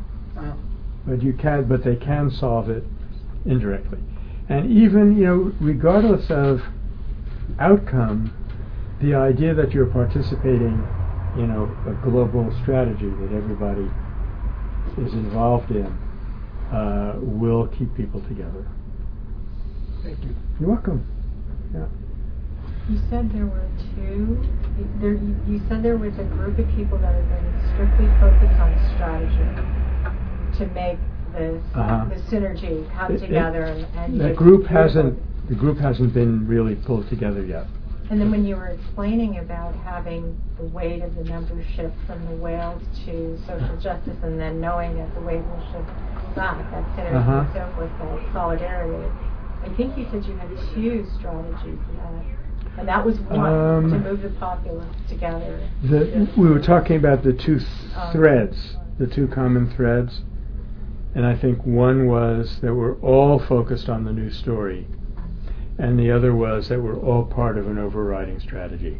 But they can solve it indirectly. And even, regardless of outcome, the idea that you're participating in a global strategy that everybody is involved in will keep people together. Thank you. You're welcome. Yeah. You said there were you said there was a group of people that are going to strictly focus on strategy to make this the synergy come together. And the group hasn't been really pulled together yet. And then when you were explaining about having the weight of the numbers shift from the whales to social justice, and then knowing that the weight will shift back, that synergy and so forth, that solidarity, I think you said you had 2 strategies for that. And that was one, to move the populace together. We were talking about the 2 threads, the 2 common threads. And I think one was that we're all focused on the new story. And the other was that we're all part of an overriding strategy.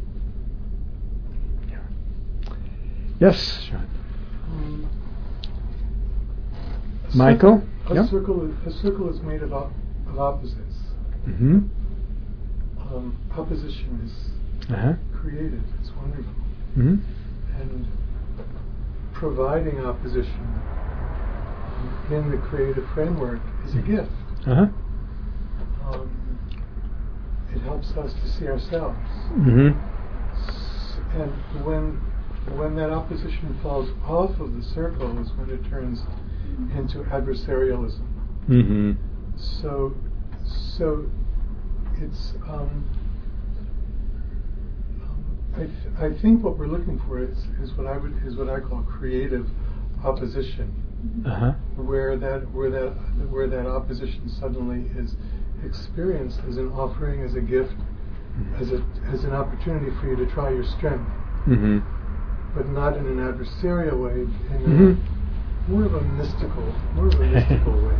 Yeah. Yes, Sean. Michael? A circle is made of opposites. Mm-hmm. Opposition is creative. It's wonderful. Mm-hmm. And providing opposition in the creative framework is a gift. It helps us to see ourselves. Mm-hmm. And when that opposition falls off of the circle is when it turns into adversarialism. Mm-hmm. So it's I think what we're looking for is what I call creative opposition, where that opposition suddenly is experienced as an offering, as a gift, as an opportunity for you to try your strength, but not in an adversarial way, in more of a mystical way.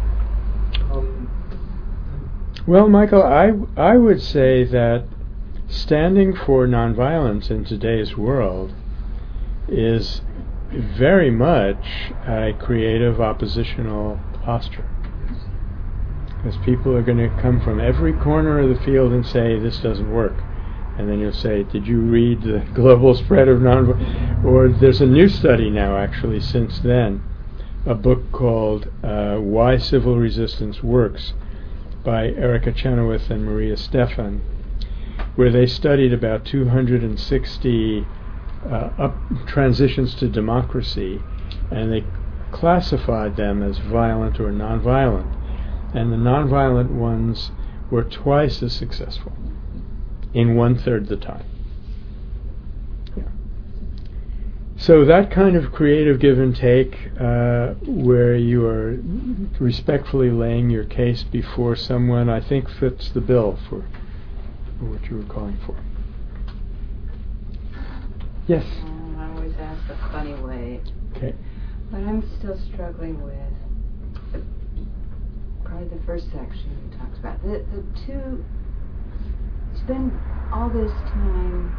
Well, Michael, I would say that standing for nonviolence in today's world is very much a creative oppositional posture. Because people are going to come from every corner of the field and say, this doesn't work. And then you'll say, did you read the global spread of nonviolence? Or there's a new study now, actually, since then, a book called Why Civil Resistance Works by Erica Chenoweth and Maria Stephan, where they studied about 260 transitions to democracy, and they classified them as violent or nonviolent. And the nonviolent ones were twice as successful in 1/3 the time. Yeah. So that kind of creative give and take, where you are respectfully laying your case before someone, I think fits the bill for what you were calling for. Yes? I always ask a funny way. Okay. But I'm still struggling with probably the first section you talked about. The two, spend all this time,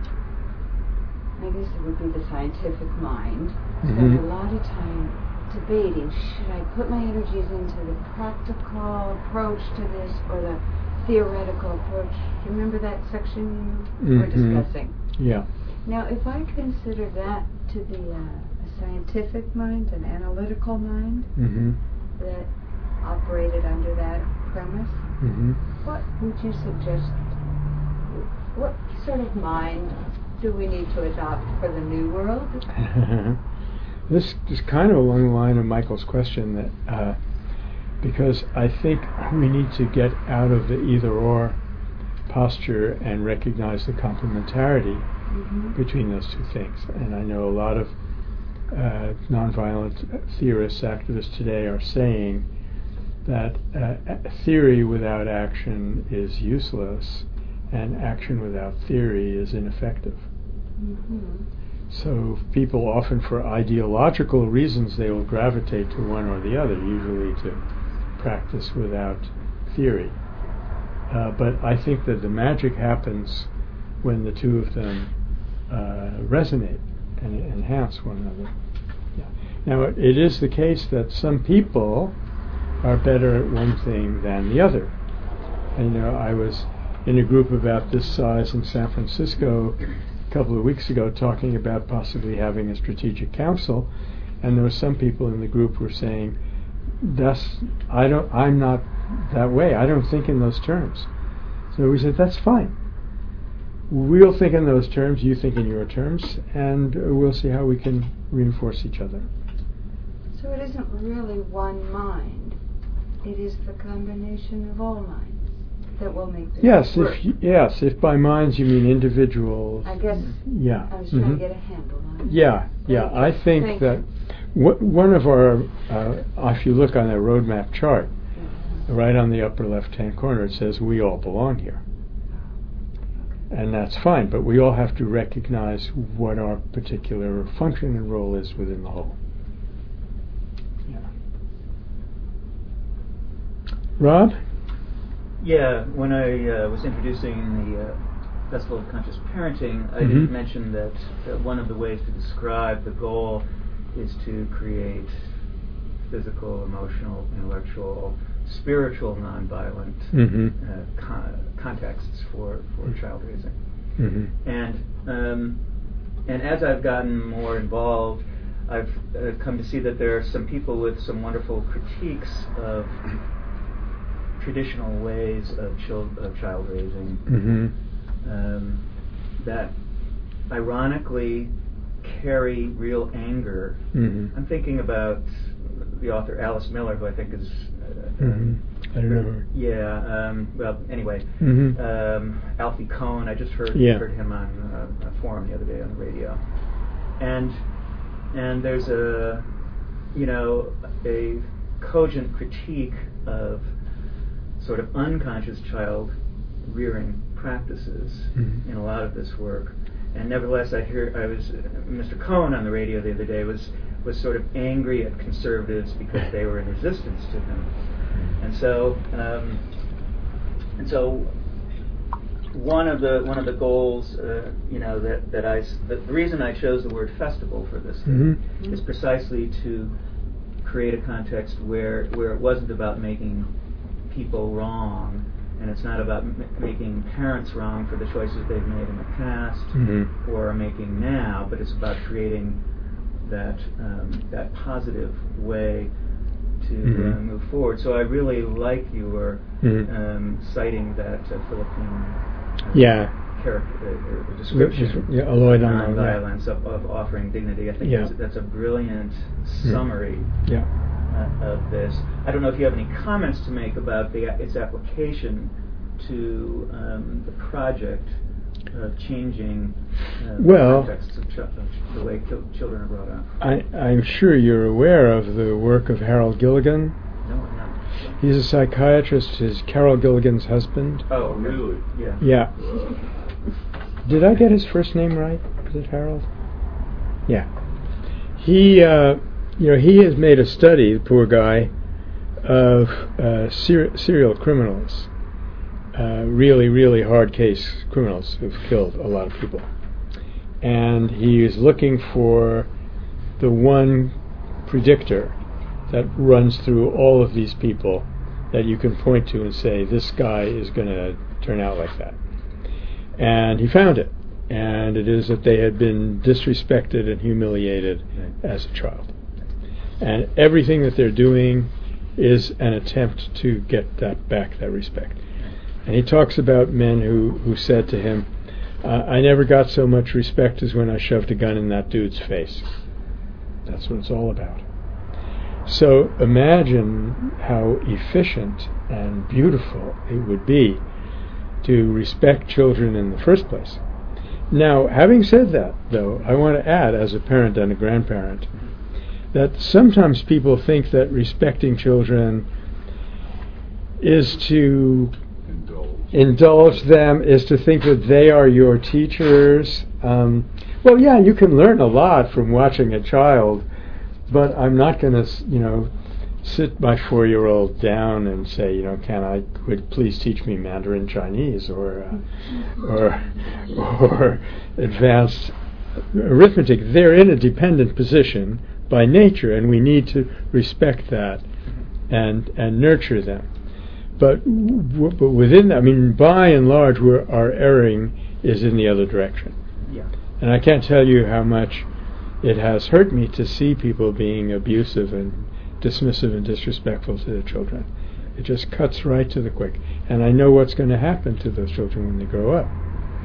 I guess it would be the scientific mind, spend a lot of time debating, should I put my energies into the practical approach to this or the theoretical approach? Do you remember that section you were discussing? Yeah. Now, if I consider that to be a scientific mind, an analytical mind Mm-hmm. that operated under that premise. Mm-hmm. What would you suggest? What sort of mind do we need to adopt for the new world? This is kind of along the line of Michael's question, that because I think we need to get out of the either-or posture and recognize the complementarity between those two things. And I know a lot of nonviolent theorists, activists today are saying that theory without action is useless, and action without theory is ineffective. So people often, for ideological reasons, they will gravitate to one or the other, usually to practice without theory. But I think that the magic happens when the two of them resonate and enhance one another. Yeah. Now, it is the case that some people are better at one thing than the other. And, I was in a group about this size in San Francisco a couple of weeks ago talking about possibly having a strategic council, and there were some people in the group who were saying, I'm not that way. I don't think in those terms. So we said, that's fine. We'll think in those terms, you think in your terms, and we'll see how we can reinforce each other. So it isn't really one mind. It is the combination of all minds that will make this work. If by minds you mean individuals. I guess yeah. I was trying to get a handle on it. Yeah. I think that one of our, if you look on the roadmap chart, right on the upper left-hand corner, it says we all belong here. And that's fine, but we all have to recognize what our particular function and role is within the whole. Yeah. Rob? Yeah, when I was introducing the Festival of Conscious Parenting, I did mention that one of the ways to describe the goal is to create physical, emotional, intellectual, spiritual, nonviolent contexts for child raising. And as I've gotten more involved, I've come to see that there are some people with some wonderful critiques of traditional ways of child raising that ironically carry real anger. I'm thinking about the author Alice Miller, who I think is I don't know her. Yeah. Well, anyway, Alfie Kohn. I just heard him on a forum the other day on the radio, and there's a cogent critique of sort of unconscious child rearing practices in a lot of this work. And nevertheless, Mr. Kohn on the radio the other day was sort of angry at conservatives because they were in resistance to him. And so one of the goals, the reason I chose the word festival for this thing is precisely to create a context where it wasn't about making people wrong, and it's not about making parents wrong for the choices they've made in the past or are making now, but it's about creating that positive way to move forward. So I really like your citing that Philippine character description of nonviolence, of offering dignity. I think that's a brilliant summary of this. I don't know if you have any comments to make about its application to the project of changing the context of the way children are brought up. I'm sure you're aware of the work of Harold Gilligan. No, I'm not. He's a psychiatrist. He's Carol Gilligan's husband. Oh, really? Yeah. Yeah. Did I get his first name right? Is it Harold? Yeah. He has made a study, the poor guy, of serial criminals, really, really hard case criminals who've killed a lot of people. And he is looking for the one predictor that runs through all of these people that you can point to and say, this guy is going to turn out like that. And he found it. and it is that they had been disrespected and humiliated as a child. And everything that they're doing is an attempt to get that back, that respect. And he talks about men who said to him, I never got so much respect as when I shoved a gun in that dude's face. That's what it's all about. So imagine how efficient and beautiful it would be to respect children in the first place. Now, having said that, though, I want to add, as a parent and a grandparent, that sometimes people think that respecting children is to indulge them, is to think that they are your teachers. Well, yeah, you can learn a lot from watching a child, but I'm not going to, sit my 4-year-old down and say, would please teach me Mandarin Chinese or advanced arithmetic. They're in a dependent position by nature, and we need to respect that and nurture them. But within that, by and large, our erring is in the other direction. Yeah. And I can't tell you how much it has hurt me to see people being abusive and dismissive and disrespectful to their children. It just cuts right to the quick. And I know what's going to happen to those children when they grow up.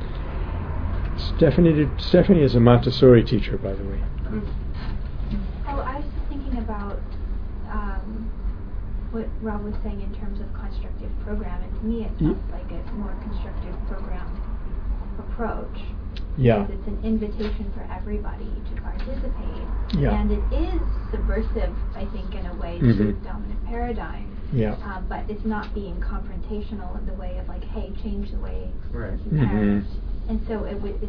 Stephanie is a Montessori teacher, by the way. Oh, I was just thinking about what Rob was saying in terms of constructive program, and to me it sounds like a more constructive program approach. Yeah. Because it's an invitation for everybody to participate. Yeah. And it is subversive, I think, in a way, to dominant paradigms. Yeah. But it's not being confrontational in the way of hey, change the way Right. you parent. And so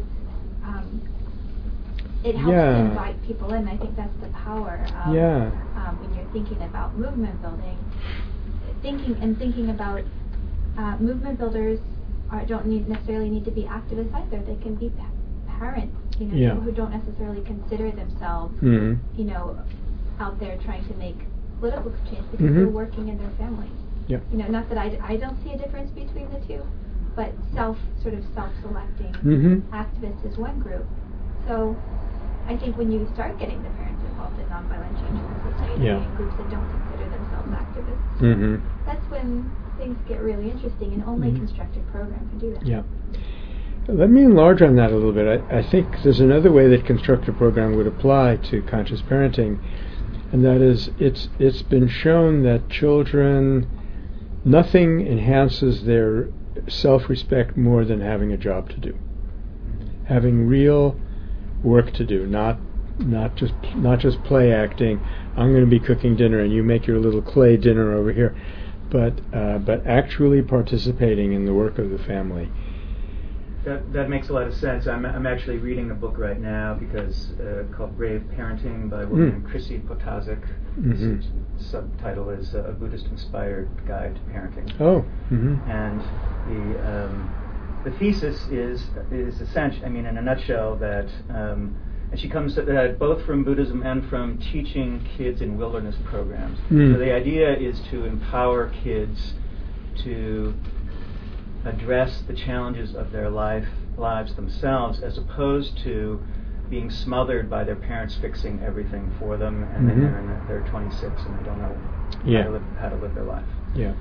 it helps invite people in. I think that's the power of when you're thinking about movement building. Thinking about movement builders don't necessarily need to be activists either. They can be parents, people who don't necessarily consider themselves, out there trying to make political change because they're working in their families. Yeah. Not that I don't see a difference between the two, but self-selecting activists is one group. So I think when you start getting the parents involved in nonviolent change in the society and groups that don't consider themselves activists, that's when things get really interesting, and only constructive program can do that. Yeah. Let me enlarge on that a little bit. I think there's another way that constructive program would apply to conscious parenting, and that is it's been shown that children, nothing enhances their self-respect more than having a job to do, having real work to do, not just play acting. I'm going to be cooking dinner and you make your little clay dinner over here, but actually participating in the work of the family. That makes a lot of sense. I'm actually reading a book right now called Brave Parenting by a woman named Chrissy Potazik. The subtitle is A Buddhist-Inspired Guide to Parenting. Oh. And the thesis is essential. In a nutshell, that and she comes both from Buddhism and from teaching kids in wilderness programs. So the idea is to empower kids to address the challenges of their lives themselves, as opposed to being smothered by their parents fixing everything for them, and then they're 26 and they don't know how to live their life. Yeah.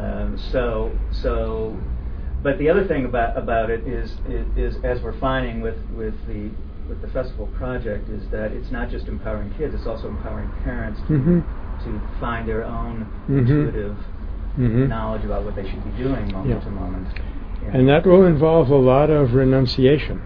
But the other thing about it is as we're finding with the festival project, is that it's not just empowering kids; it's also empowering parents to find their own intuitive knowledge about what they should be doing moment to moment. And that will involve a lot of renunciation.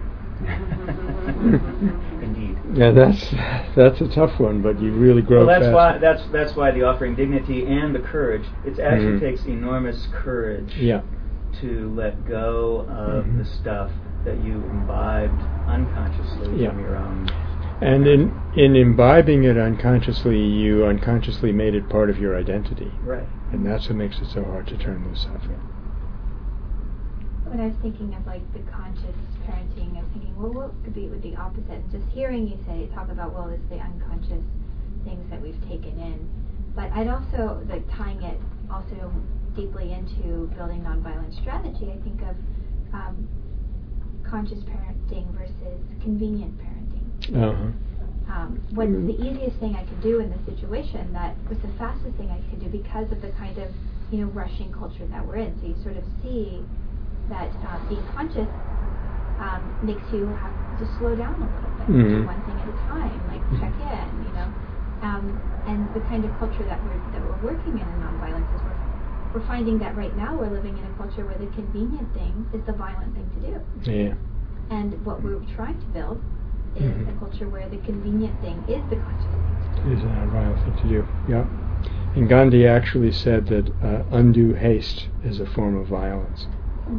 Indeed. Yeah, that's a tough one, but you really grow fast. That's why the offering dignity and the courage. It actually takes enormous courage to let go of the stuff that you imbibed unconsciously from your own. And in imbibing it unconsciously, you unconsciously made it part of your identity. Right. And that's what makes it so hard to turn loose of. When I was thinking of the conscious parenting, I was thinking, what could be with the opposite? And just hearing you talk about, it's the unconscious things that we've taken in. But I'd also, tying it also deeply into building nonviolent strategy, I think of conscious parenting versus convenient parenting. Uh-huh. What's the easiest thing I could do in this situation? That was the fastest thing I could do because of the kind of rushing culture that we're in. So you sort of see that being conscious makes you have to slow down a little bit, do one thing at a time, like check in, and the kind of culture that we're working in nonviolence is we're finding that right now we're living in a culture where the convenient thing is the violent thing to do. Yeah. And what we're trying to build is a culture where the convenient thing is the conscious thing. Is a non-violent thing to do. Yeah. And Gandhi actually said that undue haste is a form of violence.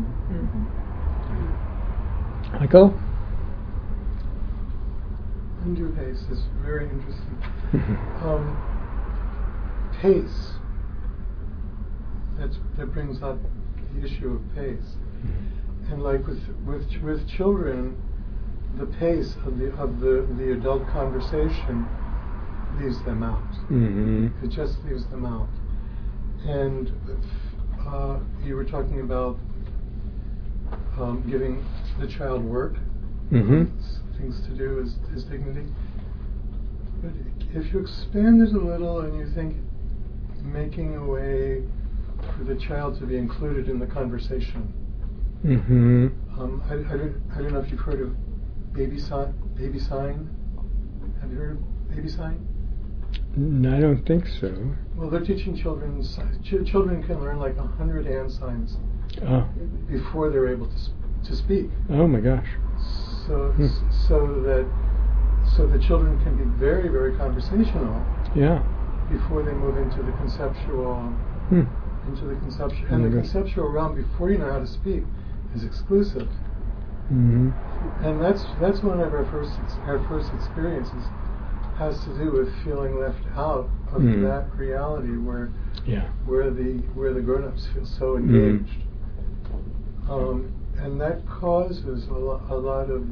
Michael? Undue haste is very interesting. Pace. That brings up the issue of pace. And like with children, the pace of the adult conversation leaves them out. It just leaves them out. And you were talking about giving the child work, things to do as dignity. But if you expand it a little and you think making a way for the child to be included in the conversation. I don't know if you've heard of baby sign. Have you heard of baby sign? I don't think so. Well, they're teaching children. Children can learn like 100 hand signs before they're able to speak. Oh my gosh! So the children can be very, very conversational. Yeah. Before they move into the conceptual. And the conceptual realm, before you know how to speak, is exclusive. And that's one of our first experiences. Has to do with feeling left out of that reality where the grown-ups feel so engaged, and that causes a lot of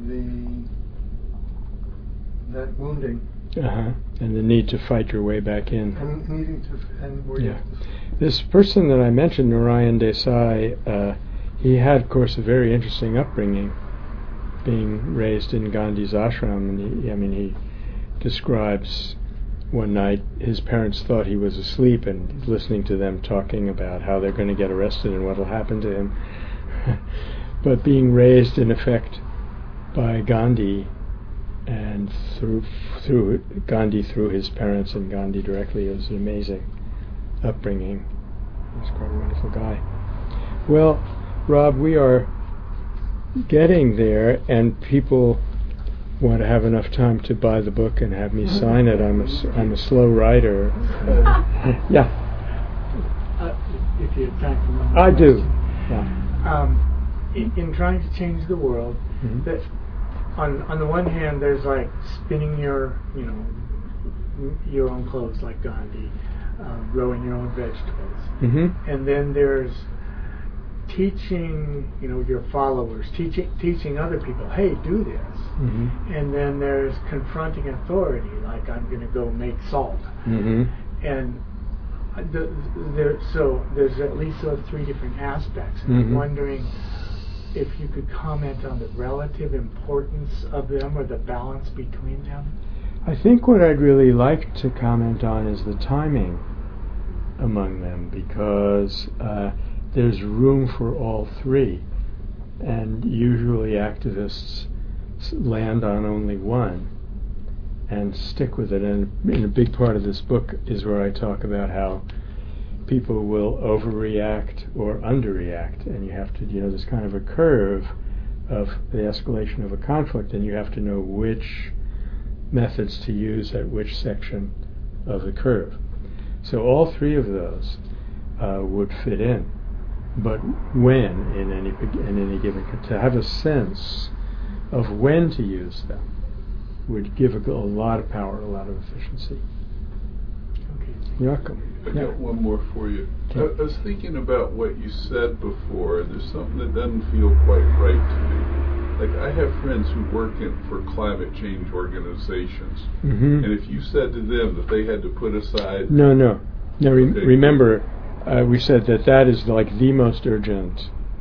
that wounding. And the need to fight your way back in. And needing to, This person that I mentioned, Narayan Desai, he had, of course, a very interesting upbringing, being raised in Gandhi's ashram, and he describes one night his parents thought he was asleep and listening to them talking about how they're going to get arrested and what will happen to him. But being raised, in effect, by Gandhi, and through Gandhi through his parents and Gandhi directly, it was an amazing upbringing. He was quite a wonderful guy. Well, Rob, we are getting there, and people want to have enough time to buy the book and have me sign it. I'm a slow writer. If you have time for one more I do. Yeah. In trying to change the world, that on the one hand, there's like spinning your own clothes like Gandhi, growing your own vegetables, and then there's teaching your followers, teaching other people, hey, do this, and then there's confronting authority, like I'm going to go make salt, and so there's at least those three different aspects, and I'm wondering if you could comment on the relative importance of them or the balance between them. I think what I'd really like to comment on is the timing among them, because there's room for all three, and usually activists land on only one and stick with it. And a big part of this book is where I talk about how people will overreact or underreact, and you have to, there's kind of a curve of the escalation of a conflict, and you have to know which methods to use at which section of the curve. So all three of those would fit in, but when in any given, to have a sense of when to use them would give a lot of power, a lot of efficiency. Okay. You're welcome. I got one more for you. I was thinking about what you said before, and there's something that doesn't feel quite right to me. Like, I have friends who work for climate change organizations, and if you said to them that they had to put aside... Remember, we said that is like the most urgent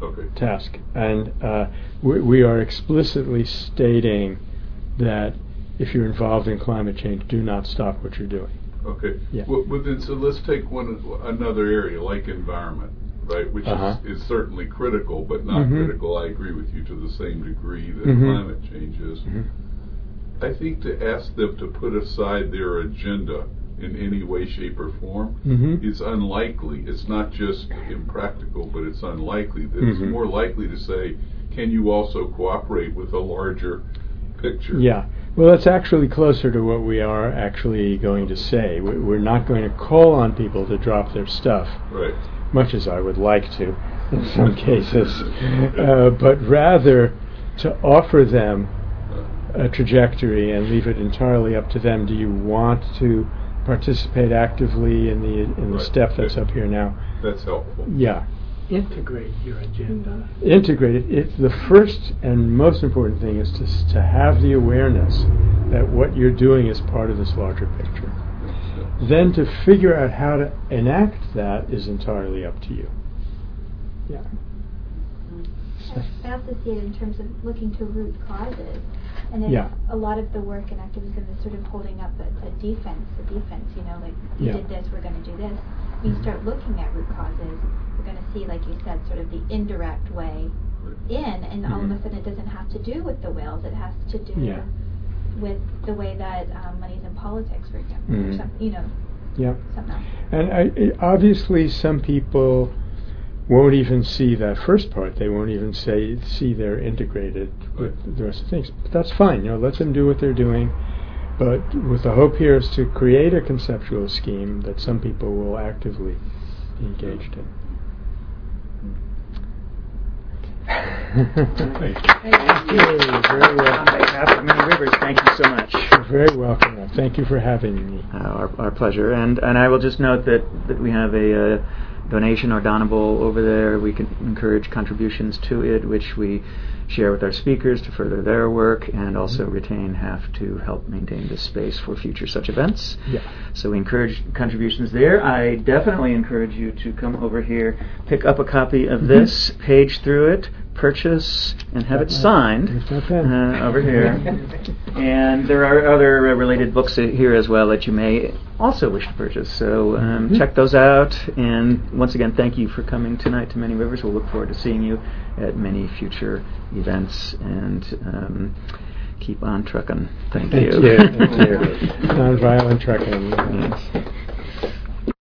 task. And we are explicitly stating that if you're involved in climate change, do not stop what you're doing. Okay. Yeah. Well, then, so let's take another area like environment, right, which is certainly critical, but not critical, I agree with you, to the same degree that climate change is. I think to ask them to put aside their agenda in any way, shape, or form is unlikely. It's not just impractical, but it's unlikely. It's more likely to say, can you also cooperate with a larger picture? Yeah. Well, that's actually closer to what we are actually going to say. We're not going to call on people to drop their stuff, right, much as I would like to in some cases, but rather to offer them a trajectory and leave it entirely up to them. Do you want to participate actively in the step that's up here now? That's helpful. Yeah. Integrate your agenda. Integrate it. The first and most important thing is to have the awareness that what you're doing is part of this larger picture. Then to figure out how to enact that is entirely up to you. Yeah. I also see it in terms of looking to root causes. And if a lot of the work in activism is sort of holding up a defense, you know, like we did this, we're going to do this. When you start looking at root causes, we're going to see, like you said, sort of the indirect way in, and all of a sudden it doesn't have to do with the whales, it has to do with the way that money's in politics, for example, or something, you know, something else. And obviously some people won't even see that first part. They won't even see they're integrated with the rest of things. But that's fine. You know, let them do what they're doing. But with the hope here is to create a conceptual scheme that some people will actively be engaged in. Thank you. Very well. On behalf of Many Rivers, thank you so much. You're very welcome. Thank you for having me. Our pleasure. And I will just note that we have a donation or donable over there. We can encourage contributions to it, which we share with our speakers to further their work, and also retain half to help maintain this space for future such events. Yeah. So we encourage contributions there. I definitely encourage you to come over here, pick up a copy of this, page through it, purchase, and have it signed over here. And there are other related books here as well that you may also wish to purchase. So check those out. And once again, thank you for coming tonight to Many Rivers. We'll look forward to seeing you at many future events. And keep on trucking. Thank you. Thank you. Nonviolent trucking. Yes.